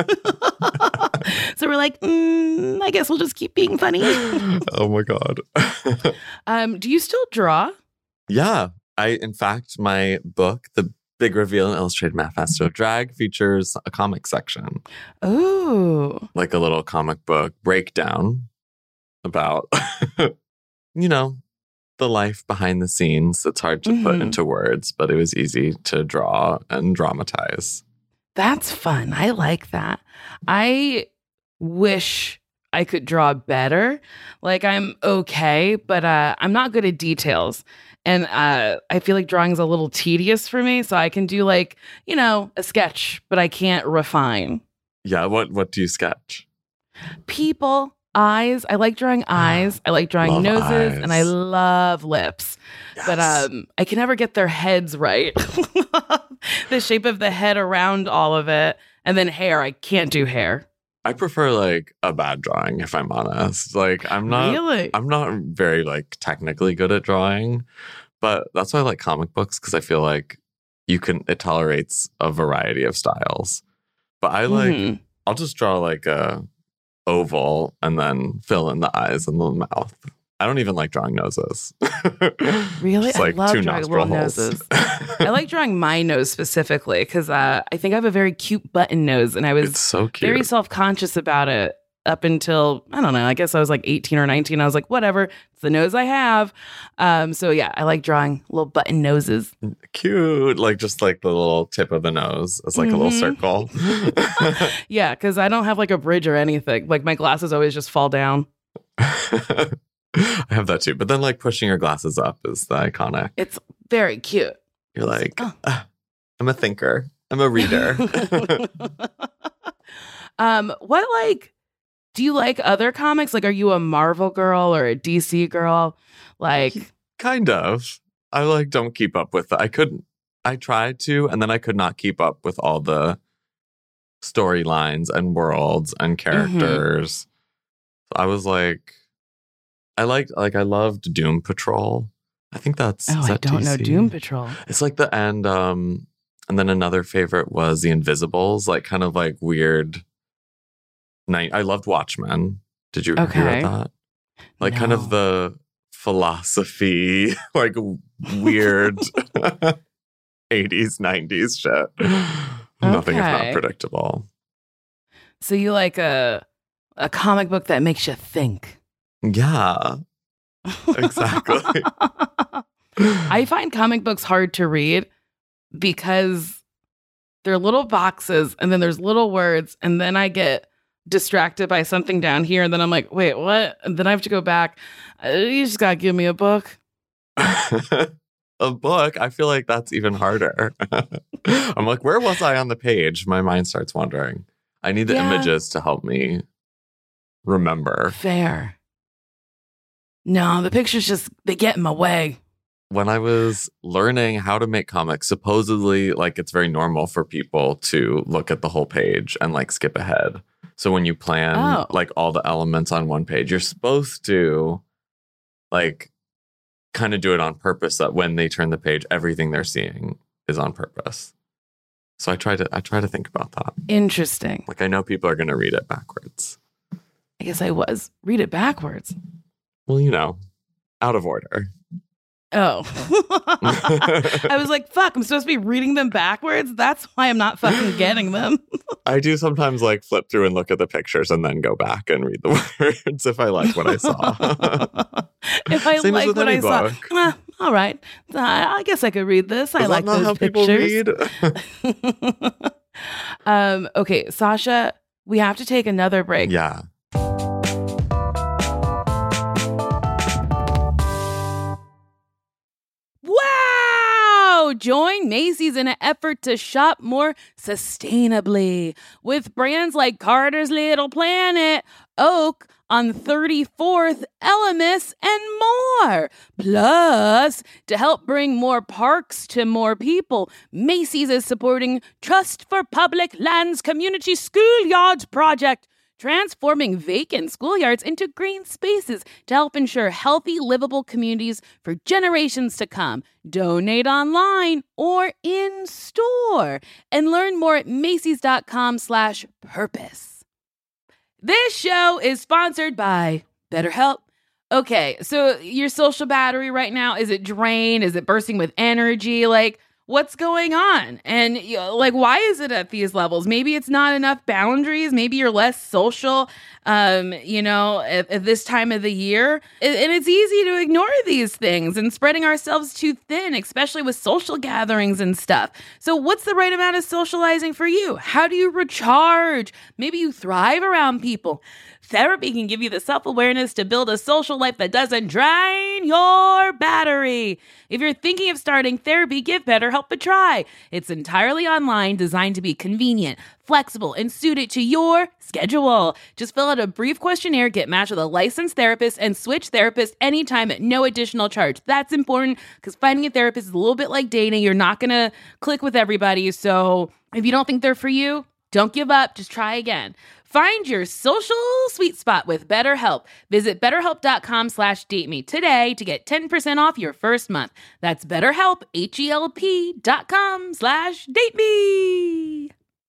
So we're like, mm, I guess we'll just keep being funny. Oh my God. Um, do you still draw? Yeah. I, in fact, my book, The Big Reveal in Illustrated Manifesto Drag, features a comic section. Oh. Like a little comic book breakdown about, you know, the life behind the scenes. It's hard to mm-hmm. put into words, but it was easy to draw and dramatize. That's fun. I like that. I wish I could draw better. Like I'm okay, but uh, I'm not good at details. And uh, I feel like drawing is a little tedious for me. So I can do like, you know, a sketch, but I can't refine. Yeah. What, what do you sketch? People. eyes. I like drawing eyes. I like drawing Love noses, eyes. and I love lips. But Yes. um, I can never get their heads right. The shape of the head around all of it, and then hair. I can't do hair. I prefer like a bad drawing, if I'm honest. Like I'm not Really? I'm not very like technically good at drawing, but that's why I like comic books, because I feel like you can it tolerates a variety of styles. But I like Mhm. I'll just draw like a oval and then fill in the eyes and the mouth. I don't even like drawing noses. Really? Just I like love two drawing nostril little holes. noses. I like drawing my nose specifically because uh, I think I have a very cute button nose, and I was It's so cute. very self-conscious about it up until, I don't know, I guess I was like eighteen or nineteen. I was like, whatever, it's the nose I have. Um, so yeah, I like drawing little button noses. Cute. Like just like the little tip of the nose. It's like a little Mhm. circle. Yeah, because I don't have like a bridge or anything. Like my glasses always just fall down. I have that too. But then like pushing your glasses up is the iconic. It's very cute. You're like, Oh. "Ah, I'm a thinker. I'm a reader. um, what like do you like other comics? Like, are you a Marvel girl or a D C girl? Like, Kind of. I like don't keep up with I couldn't I tried to, and then I could not keep up with all the storylines and worlds and characters. So I was like I liked like I loved Doom Patrol. I think that's oh, is I that don't know D C? Doom Patrol. It's like the end, um, and then another favorite was The Invisibles, like kind of like weird night. I loved Watchmen. Did you Okay. hear about that? Like kind No. of the philosophy, like weird eighties, nineties shit. Nothing if Okay. not predictable. So you like a a comic book that makes you think. Yeah, exactly. I find comic books hard to read because they're little boxes and then there's little words, and then I get distracted by something down here, and then I'm like, wait, what? And then I have to go back. Uh, you just gotta give me a book. A book, I feel like that's even harder. I'm like, where was I on the page? My mind starts wandering. I need the Yeah. images to help me remember. Fair. No, the pictures just they get in my way. When I was learning how to make comics, supposedly, like, it's very normal for people to look at the whole page and like skip ahead. So when you plan Oh. like all the elements on one page, you're supposed to like kind of do it on purpose, that when they turn the page, everything they're seeing is on purpose. So I try to I try to think about that. Interesting. Like, I know people are going to read it backwards. I guess I was. Read it backwards. Well, you know, out of order. Oh. I was like, fuck, I'm supposed to be reading them backwards? That's why I'm not fucking getting them. I do sometimes like flip through and look at the pictures and then go back and read the words if I like what I saw. If I Same as like with what any I saw, book. eh, all right. Uh, I guess I could read this. I Is like that not those how people pictures. read? um, okay, Sasha, we have to take another break. Yeah. Wow! Join Macy's in an effort to shop more sustainably with brands like Carter's Little Planet, Oak on thirty-fourth, Elemis, and more. Plus, to help bring more parks to more people, Macy's is supporting Trust for Public Lands Community Schoolyards Project, transforming vacant schoolyards into green spaces to help ensure healthy, livable communities for generations to come. Donate online or in store and learn more at Macy's.com slash purpose. This show is sponsored by BetterHelp. Okay, so your social battery right now, is it drained? Is it bursting with energy? Like, what's going on? And you know, like, why is it at these levels? Maybe it's not enough boundaries. Maybe you're less social, um, you know, at, at this time of the year. And and it's easy to ignore these things and spreading ourselves too thin, especially with social gatherings and stuff. So what's the right amount of socializing for you? How do you recharge? Maybe you thrive around people. Therapy can give you the self-awareness to build a social life that doesn't drain drain your battery. If you're thinking of starting therapy, give BetterHelp a try. It's entirely online, designed to be convenient, flexible, and suited to your schedule. Just fill out a brief questionnaire, get matched with a licensed therapist, and switch therapists anytime at no additional charge. That's important because finding a therapist is a little bit like dating. You're not going to click with everybody. So if you don't think they're for you, don't give up. Just try again. Find your social sweet spot with BetterHelp. Visit betterhelp.com slash date me today to get ten percent off your first month. That's BetterHelp, H-E-L-P dot com slash date me.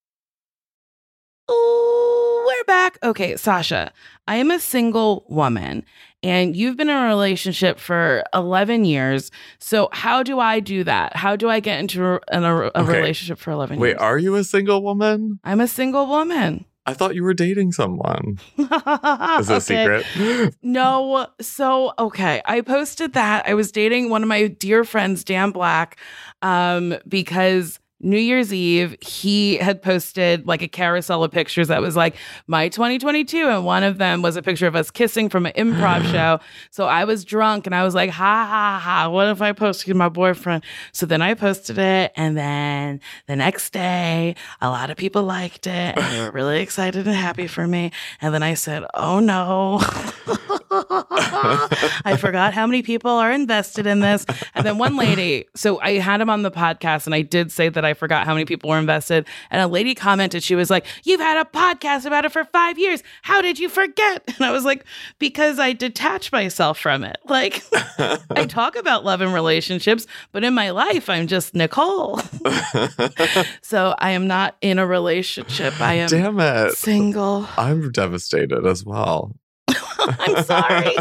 Ooh, we're back. Okay, Sasha, I am a single woman and you've been in a relationship for eleven years. So how do I do that? How do I get into a, a, a Okay. relationship for eleven Wait, years? are you a single woman? I'm a single woman. I thought you were dating someone. Is it a secret? No. So, okay. I posted that. I was dating one of my dear friends, Dan Black, um, because New Year's Eve, he had posted like a carousel of pictures that was like my twenty twenty-two. And one of them was a picture of us kissing from an improv show. So I was drunk and I was like, ha, ha, ha. What if I posted my boyfriend? So then I posted it. And then the next day, a lot of people liked it. And they were really excited and happy for me. And then I said, oh no. I forgot how many people are invested in this. And then one lady, so I had him on the podcast and I did say that I forgot how many people were invested. And a lady commented, she was like, you've had a podcast about it for five years. How did you forget? And I was like, because I detach myself from it. Like, I talk about love and relationships, but in my life, I'm just Nicole. So I am not in a relationship. I am Damn it. single. I'm devastated as well. I'm sorry.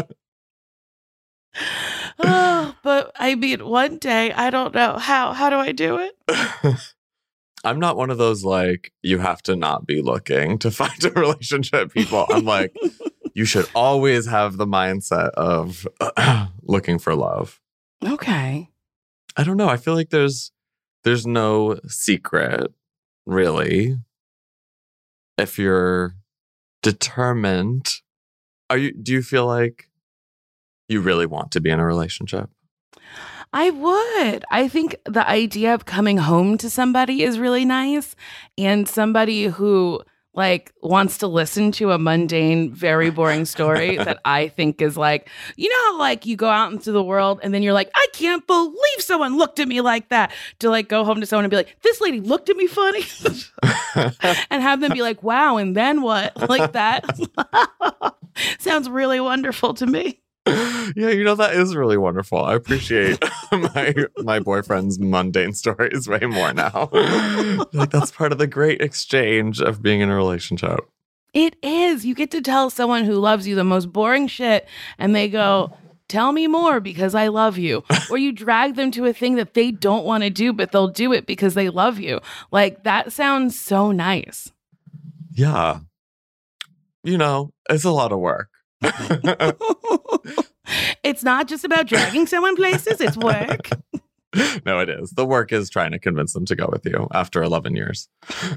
Oh, but I mean, one day, I don't know. How How do I do it? I'm not one of those, like, you have to not be looking to find a relationship people. I'm like, you should always have the mindset of looking for love. Okay. I don't know. I feel like there's there's no secret, really. If you're determined, are you do you feel like you really want to be in a relationship? I would. I think the idea of coming home to somebody is really nice. And somebody who like wants to listen to a mundane, very boring story that I think is like, you know how like you go out into the world and then you're like, I can't believe someone looked at me like that. To like go home to someone and be like, this lady looked at me funny. And have them be like, wow, and then what? Like that. Sounds really wonderful to me. Yeah, you know, that is really wonderful. I appreciate my my boyfriend's mundane stories way more now. Like, that's part of the great exchange of being in a relationship. It is. You get to tell someone who loves you the most boring shit and they go, tell me more because I love you. Or you drag them to a thing that they don't want to do, but they'll do it because they love you. Like, that sounds so nice. Yeah. You know, it's a lot of work. It's not just about dragging someone places, it's work. No, it is. The work is trying to convince them to go with you after eleven years.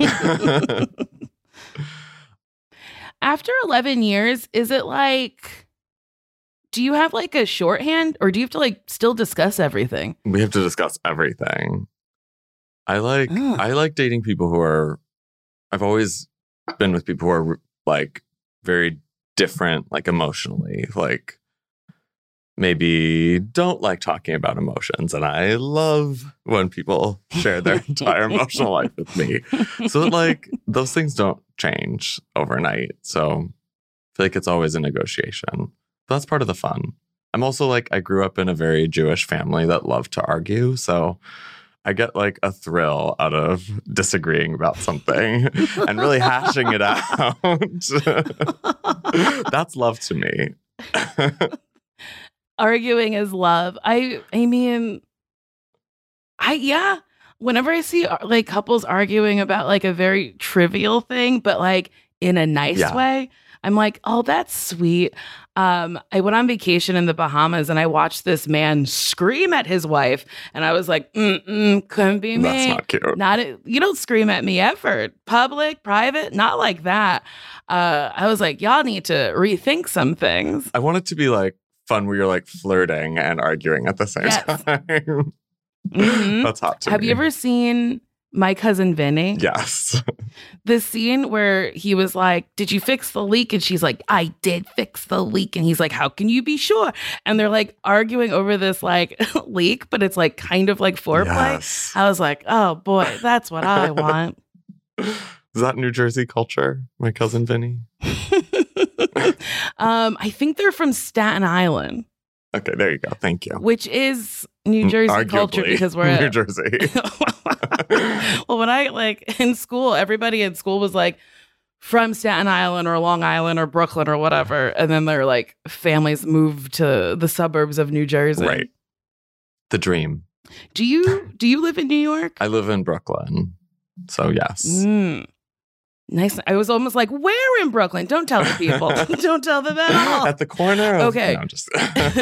After eleven years, is it like, do you have like a shorthand or do you have to like still discuss everything? We have to discuss everything. I like Oh. I like dating people who are I've always been with people who are like very different, like emotionally, like maybe don't like talking about emotions. And I love when people share their entire emotional life with me. So like those things don't change overnight. So I feel like it's always a negotiation. But that's part of the fun. I'm also like, I grew up in a very Jewish family that loved to argue. So I get like a thrill out of disagreeing about something and really hashing it out. That's love to me. Arguing is love. I I mean, I yeah. Whenever I see like couples arguing about like a very trivial thing, but like in a nice Yeah. way, I'm like, oh, that's sweet. Um, I went on vacation in the Bahamas and I watched this man scream at his wife, and I was like, mm-mm, couldn't be me. That's not cute. Not you don't scream at me ever. Public, private, not like that. Uh, I was like, y'all need to rethink some things. I want it to be like fun where you're like flirting and arguing at the same Yes. time. Mhm. That's hot to Have me. you ever seen My Cousin Vinny? Yes. The scene where he was like, did you fix the leak? And she's like, I did fix the leak. And he's like, how can you be sure? And they're like arguing over this like leak, but it's like kind of like foreplay. Yes. I was like, oh boy, that's what I want. Is that New Jersey culture? My cousin Vinny? um, I think they're from Staten Island, Okay, there you go. Thank you. which is New Jersey Arguably, culture because we're New Jersey. well, when I like in school, everybody in school was like from Staten Island or Long Island or Brooklyn or whatever. And then their like families moved to the suburbs of New Jersey. Right. The dream. Do you do you live in New York? I live in Brooklyn. So yes. Mm. Nice. I was almost like, where in Brooklyn? Don't tell the people. Don't tell them at all. At the corner of, Okay. No, I'm just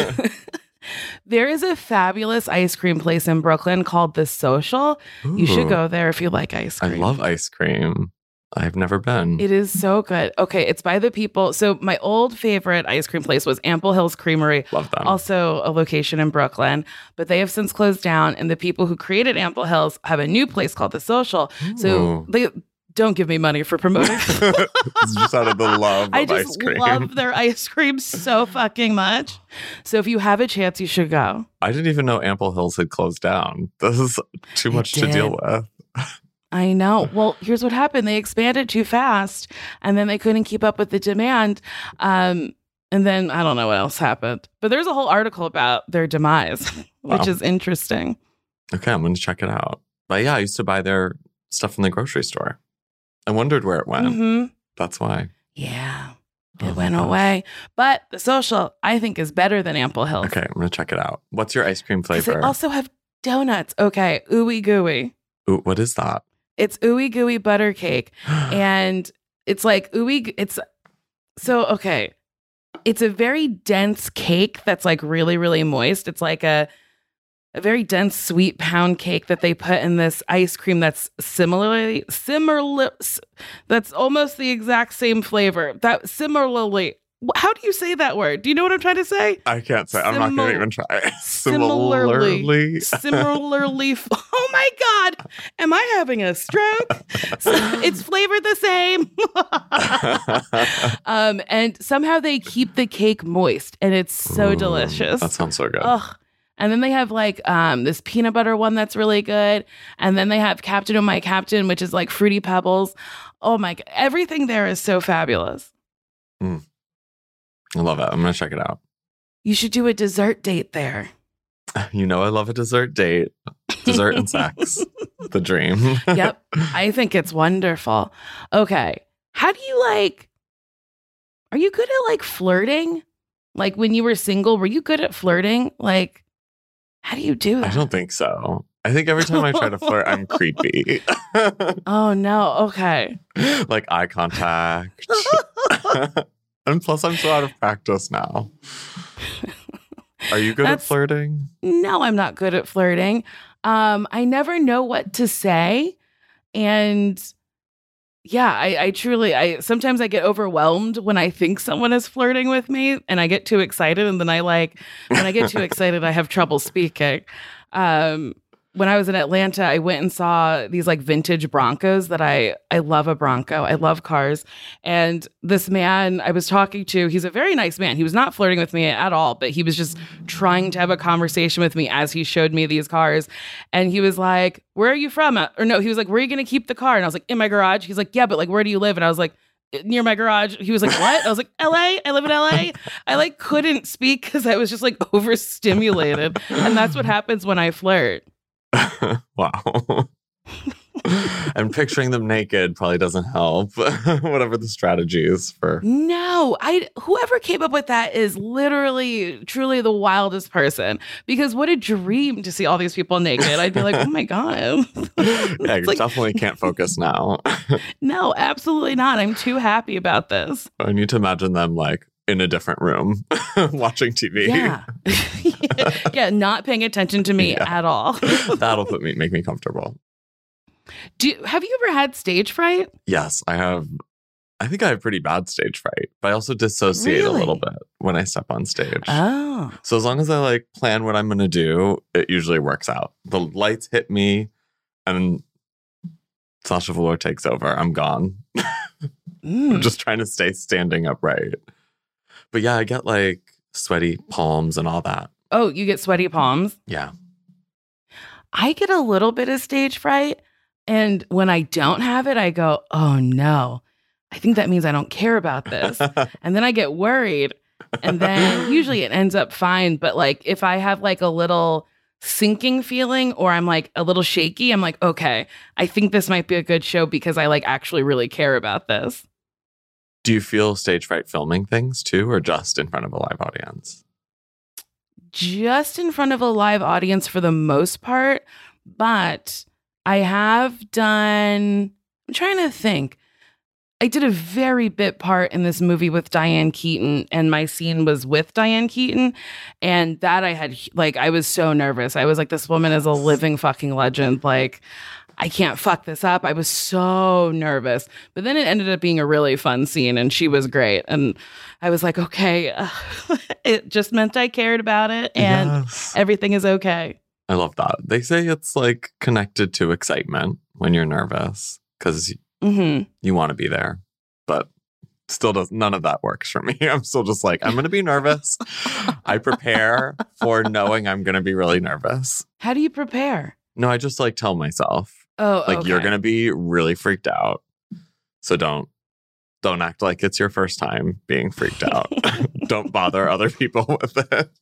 There is a fabulous ice cream place in Brooklyn called The Social. You should Ooh, go there if you like ice I cream. love ice cream. I've never been. It is so good. Okay, it's by the people. So my old favorite ice cream place was Ample Hills Creamery, Love them. also a location in Brooklyn, but they have since closed down. And the people who created Ample Hills have a new place called The Social. So Ooh. they don't give me money for promoting. It's just out of the love I of just ice cream. love their ice cream so fucking much. So if you have a chance, you should go. I didn't even know Ample Hills had closed down. This is too It much to did. deal with. I know. Well, here's what happened. They expanded too fast and then they couldn't keep up with the demand. Um, and then I don't know what else happened. But there's a whole article about their demise, which Wow. is interesting. Okay, I'm going to check it out. But yeah, I used to buy their stuff in the grocery store. I wondered where it went. hmm That's why. Yeah. Oh It my went gosh. away. But The Social, I think, is better than Ample Hills. Okay, I'm going to check it out. What's your ice cream 'Cause flavor? they also have donuts. Okay. Ooey gooey. Ooh, what is that? It's ooey gooey butter cake. And it's like ooey, it's so okay. It's a very dense cake that's like really, really moist. It's like a a very dense sweet pound cake that they put in this ice cream that's similarly similar that's almost the exact same flavor. That similarly, how do you say that word? Do you know what I'm trying to say? I can't say. I'm not going Simil- to even try. Similarly. Similarly. f- Oh my God. Am I having a stroke? So it's flavored the same. um, and somehow they keep the cake moist and it's so Ooh, delicious. That sounds so good. Ugh. And then they have like um, this peanut butter one that's really good. And then they have Captain Oh My Captain, which is like Fruity Pebbles. Oh my God. Everything there is so fabulous. I love it. I'm going to check it out. You should do a dessert date there. You know, I love a dessert date. Dessert and sex. The dream. Yep. I think it's wonderful. Okay. How do you like, are you good at like flirting? Like when you were single, were you good at flirting? Like, how do you do I that? don't think so. I think every time I try to flirt, I'm creepy. Oh no. Okay. Like eye contact. And plus, I'm so out of practice now. Are you good That's- at flirting? No, I'm not good at flirting. Um, I never know what to say. And yeah, I, I truly, I sometimes I get overwhelmed when I think someone is flirting with me and I get too excited. And then I like, when I get too excited, I have trouble speaking. Um, when I was in Atlanta, I went and saw these like vintage Broncos that I, I love a Bronco. I love cars. And this man I was talking to, he's a very nice man. He was not flirting with me at all, but he was just trying to have a conversation with me as he showed me these cars. And he was like, where are you from? Or no, he was like, where are you going to keep the car? And I was like, in my garage. He's like, yeah, but like, where do you live? And I was like, near my garage. He was like, what? I was like, L A? I live in L A. I like couldn't speak because I was just like overstimulated. And that's what happens when I flirt. Wow. And picturing them naked probably doesn't help. Whatever the strategy is for. No, I whoever came up with that is literally truly the wildest person, because what a dream to see all these people naked. I'd be like, oh my God. Yeah, you like- definitely can't focus now. No, absolutely not. I'm too happy about this. I need to imagine them like in a different room watching T V. Yeah. Yeah, not paying attention to me Yeah. at all. That'll put me make me comfortable. Do you, have you ever had stage fright? Yes, I have I think I have pretty bad stage fright, but I also dissociate Really? a little bit when I step on stage. Oh. So as long as I like plan what I'm going to do, it usually works out. The lights hit me and Sasha Velour takes over. I'm gone. Mm. I'm just trying to stay standing upright. But yeah, I get like sweaty palms and all that. Oh, you get sweaty palms? Yeah. I get a little bit of stage fright. And when I don't have it, I go, oh no, I think that means I don't care about this. And then I get worried. And then usually it ends up fine. But like if I have like a little sinking feeling or I'm like a little shaky, I'm like, okay, I think this might be a good show because I like actually really care about this. Do you feel stage fright filming things too, or just in front of a live audience? Just in front of a live audience for the most part. But I have done, I'm trying to think. I did a very bit part in this movie with Diane Keaton, and my scene was with Diane Keaton. And that I had, like, I was so nervous. I was like, this woman is a living fucking legend. Like, I can't fuck this up. I was so nervous. But then it ended up being a really fun scene, and she was great. And I was like, okay, uh, it just meant I cared about it, and Yes. everything is okay. I love that. They say it's like connected to excitement when you're nervous because Mm-hmm. you want to be there, but still does none of that works for me. I'm still just like, I'm going to be nervous. I prepare for knowing I'm going to be really nervous. How do you prepare? No, I just like tell myself Oh, like okay. you're going to be really freaked out. So don't don't act like it's your first time being freaked out. Don't bother other people with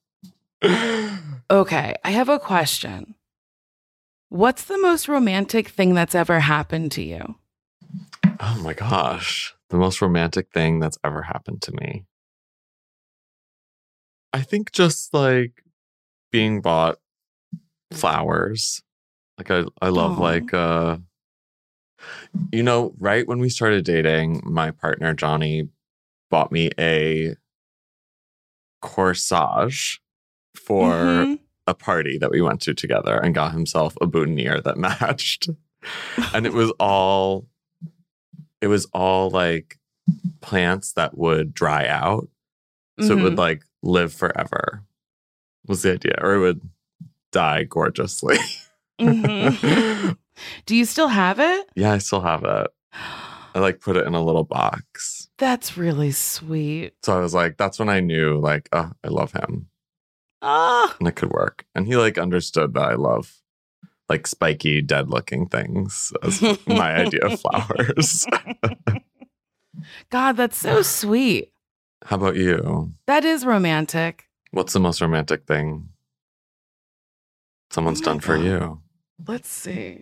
it. Okay, I have a question. What's the most romantic thing that's ever happened to you? Oh my gosh. The most romantic thing that's ever happened to me. I think just like being bought flowers. Like I, I love Aw. like uh you know, right when we started dating, my partner Johnny bought me a corsage for Mhm. a party that we went to together and got himself a boutonniere that matched. And it was all it was all like plants that would dry out. So it would Mhm. like live forever was the idea. Or it would die gorgeously. Mhm. Do you still have it? Yeah, I still have it. I like put it in a little box. That's really sweet. So I was like, that's when I knew like, oh, I love him. Ah, And it could work. And he like understood that I love like spiky, dead looking things as my idea of flowers. God, that's so sweet. How about you? That is romantic. What's the most romantic thing someone's Oh my done for God. you? Let's see.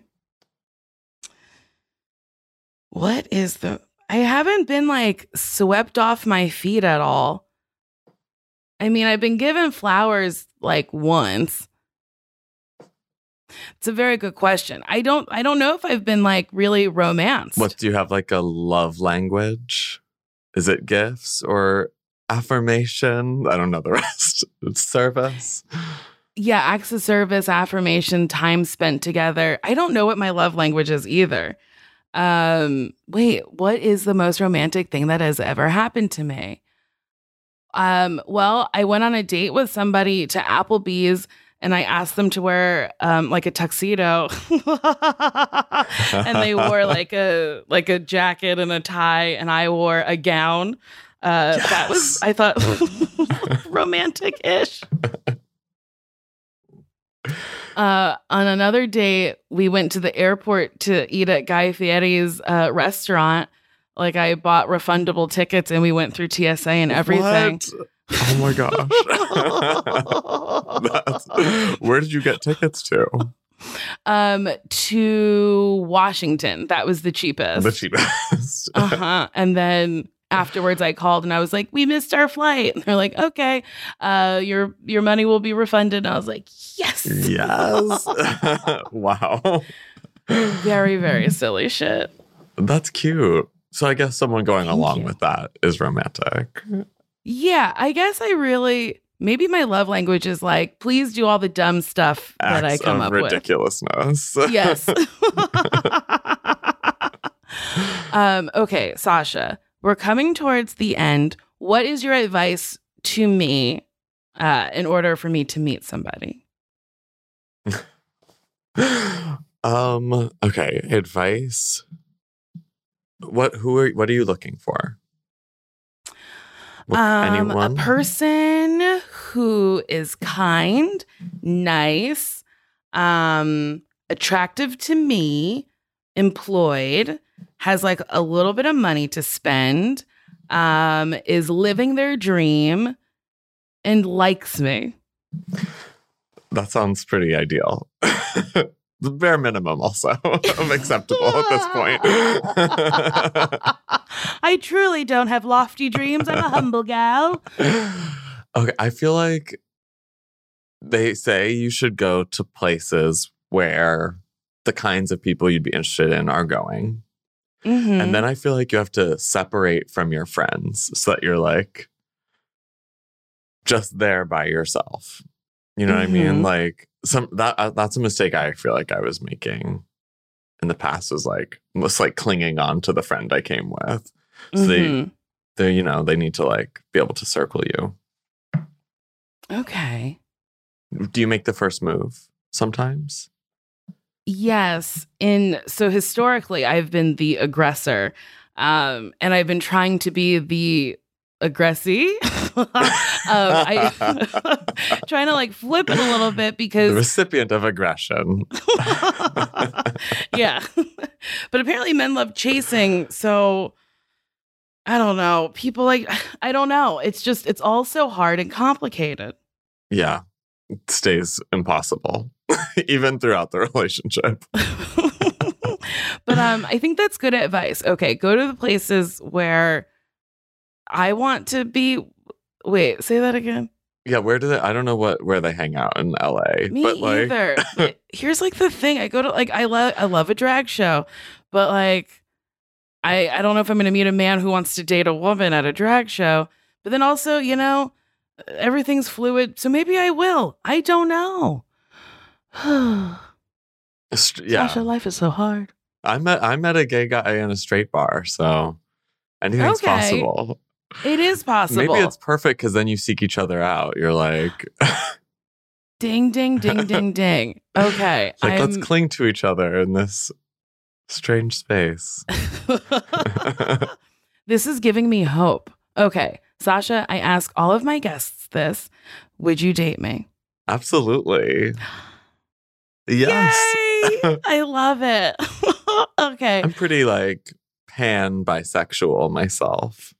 What is the... I haven't been like swept off my feet at all. I mean, I've been given flowers like once. It's a very good question. I don't I don't know if I've been like really romanced. What do you have like a love language? Is it gifts or affirmation? I don't know the rest. It's service. Yeah, acts of service, affirmation, time spent together. I don't know what my love language is either. Um, wait, what is the most romantic thing that has ever happened to me? Um, well, I went on a date with somebody to Applebee's and I asked them to wear um like a tuxedo. And they wore like a like a jacket and a tie and I wore a gown. Uh Yes. That was, I thought, romantic-ish. Uh, on another day, we went to the airport to eat at Guy Fieri's uh, restaurant. Like I bought refundable tickets and we went through T S A and everything. What? Oh my gosh. That's, where did you get tickets to? Um, to Washington. That was the cheapest. The cheapest. Uh-huh. And then afterwards I called and I was like, we missed our flight. And they're like, okay, uh, your your money will be refunded. And I was like, yes. Yes. Wow. Very, very silly shit. That's cute. So I guess someone going Thank along you. with that is romantic. Yeah, I guess I really, maybe my love language is like, please do all the dumb stuff that I Acts come of up with. ridiculousness. Yes. um, okay, Sasha, we're coming towards the end. What is your advice to me uh, in order for me to meet somebody? um. Okay. Advice. What? Who are? What are you looking for? What, um, anyone? A person who is kind, nice, um, attractive to me, employed, has like a little bit of money to spend, um, is living their dream, and likes me. That sounds pretty ideal. The bare minimum also of acceptable at this point. I truly don't have lofty dreams. I'm a humble gal. Okay, I feel like they say you should go to places where the kinds of people you'd be interested in are going. Mm-hmm. And then I feel like you have to separate from your friends so that you're like just there by yourself. You know Mm-hmm. what I mean? Like some that uh, that's a mistake I feel like I was making in the past, was like almost like clinging on to the friend I came with. So Mm-hmm. they they you know, they need to like be able to circle you. Okay. Do you make the first move sometimes? Yes. In so historically, I've been the aggressor, um, and I've been trying to be the aggressee. um, I trying to like flip it a little bit The because recipient of aggression. yeah, but apparently men love chasing. So I don't know. People like I don't know. It's just it's all so hard and complicated. Yeah. It stays impossible. Even throughout the relationship. But um, I think that's good advice. Okay, go to the places where I want to be. Wait, say that again. Yeah, where do they I don't know what where they hang out in L A. Me but like either. But here's like the thing. I go to like I love I love a drag show, but like I I don't know if I'm gonna meet a man who wants to date a woman at a drag show. But then also, you know, everything's fluid. So maybe I will. I don't know. st- yeah. Sasha, life is so hard. I met I met a gay guy in a straight bar, so anything's Okay. possible. It is possible. Maybe it's perfect because then you seek each other out. You're like, ding, ding, ding, ding, ding. Okay. like let's I'm- cling to each other in this strange space. This is giving me hope. Okay. Sasha, I ask all of my guests this. Would you date me? Absolutely. Yes. Yay! I love it. Okay. I'm pretty like pan bisexual myself.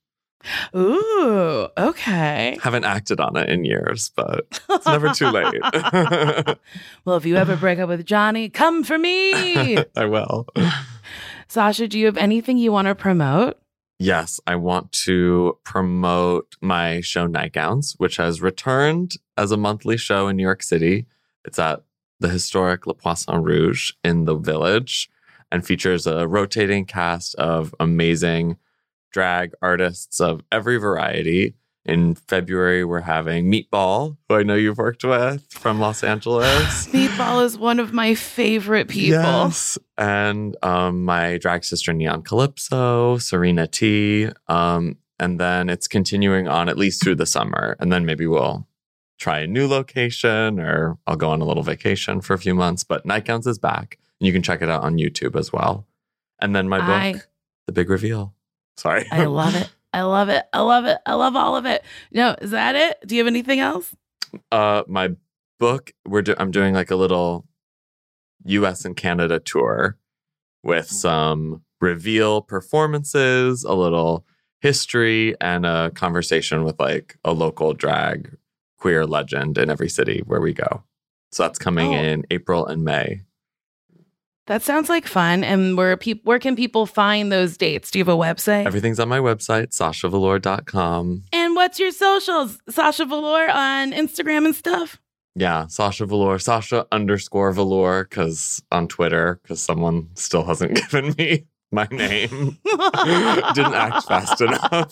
Ooh, okay. Haven't acted on it in years, but it's never too late. Well, if you ever break up with Johnny, come for me. I will. Sasha, do you have anything you want to promote? Yes, I want to promote my show Nightgowns, which has returned as a monthly show in New York City. It's at the historic Le Poisson Rouge in the Village and features a rotating cast of amazing drag artists of every variety. In February, we're having Meatball, who I know you've worked with from Los Angeles. Meatball is one of my favorite people. Yes. And um, my drag sister, Neon Calypso, Serena T. Um, and then it's continuing on at least through the summer. And then maybe we'll try a new location or I'll go on a little vacation for a few months. But Nightgowns is back. And you can check it out on YouTube as well. And then my book, I- The Big Reveal. Sorry. I love it. I love it. I love it. I love all of it. No, is that it? Do you have anything else? Uh, my book, we're do- I'm doing like a little U S and Canada tour with some reveal performances, a little history, and a conversation with like a local drag queer legend in every city where we go. So that's coming Oh. in April and May. That sounds like fun. And where peop- where can people find those dates? Do you have a website? Everything's on my website, sasha velour dot com. And what's your socials? Sasha Velour on Instagram and stuff? Yeah, Sasha Velour, Sasha underscore Velour, because on Twitter, because someone still hasn't given me my name. Didn't act fast enough.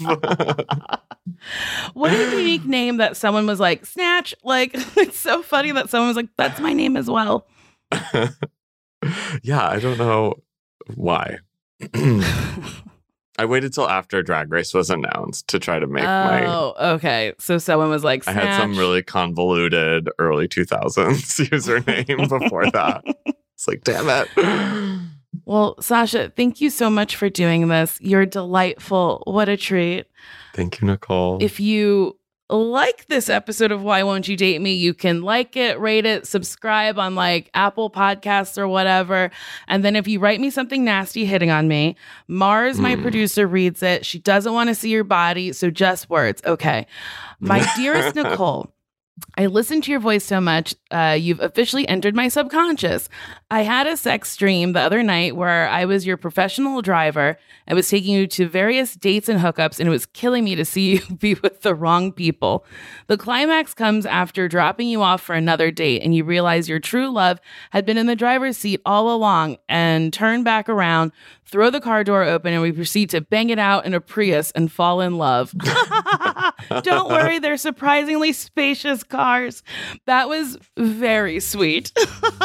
What a unique name that someone was like, Snatch. Like, it's so funny that someone was like, that's my name as well. Yeah, I don't know why. I waited till after Drag Race was announced to try to make my... Oh, okay. So someone was like, I had some Snatch. really convoluted early two thousands username before that. It's like, damn it. Well, Sasha, thank you so much for doing this. You're delightful. What a treat. Thank you, Nicole. If you like this episode of Why Won't You Date Me, you can like it, rate it, subscribe on like Apple Podcasts or whatever. And then if you write me something nasty hitting on me, Mars, my Mm. producer, reads it. She doesn't want to see your body, so just words. Okay. My dearest Nicole, I listened to your voice so much, uh, you've officially entered my subconscious. I had a sex dream the other night where I was your professional driver. I was taking you to various dates and hookups, and it was killing me to see you be with the wrong people. The climax comes after dropping you off for another date, and you realize your true love had been in the driver's seat all along, and turn back around, throw the car door open, and we proceed to bang it out in a Prius and fall in love. Don't worry, they're surprisingly spacious cars. That was very sweet.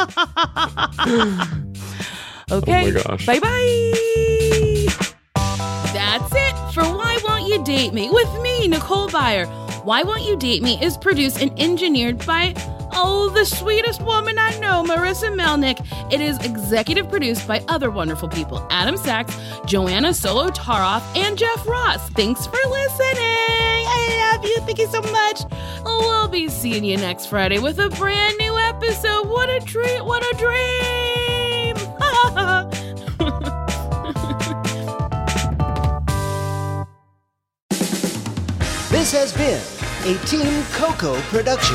Okay. Oh my gosh. Bye-bye. That's it for Why Won't You Date Me with me, Nicole Byer. Why Won't You Date Me is produced and engineered by, oh, the sweetest woman I know, Marissa Melnick. It is executive produced by other wonderful people, Adam Sachs, Joanna Solo-Taroff, and Jeff Ross. Thanks for listening. I love you. Thank you so much. We'll be seeing you next Friday with a brand new episode. What a treat. What a dream. This has been a Team Coco production.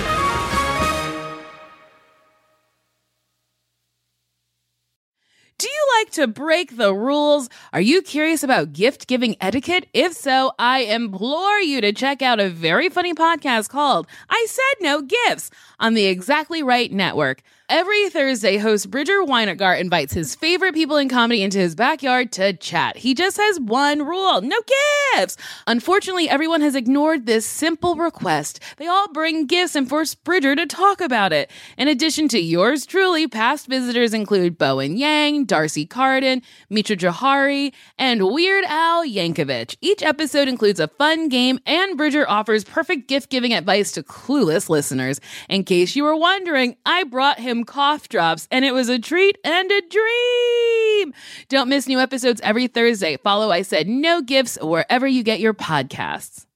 Do you like to break the rules? Are you curious about gift-giving etiquette? If so, I implore you to check out a very funny podcast called I Said No Gifts on the Exactly Right Network. Every Thursday, host Bridger Weinegart invites his favorite people in comedy into his backyard to chat. He just has one rule: no gifts. Unfortunately, everyone has ignored this simple request. They all bring gifts and force Bridger to talk about it. In addition to yours truly, past visitors include Bowen Yang, Darcy Carden, Mitra Johari, and Weird Al Yankovic. Each episode includes a fun game, and Bridger offers perfect gift-giving advice to clueless listeners. In case you were wondering, I brought him cough drops, and it was a treat and a dream. Don't miss new episodes every Thursday. Follow I Said No Gifts wherever you get your podcasts.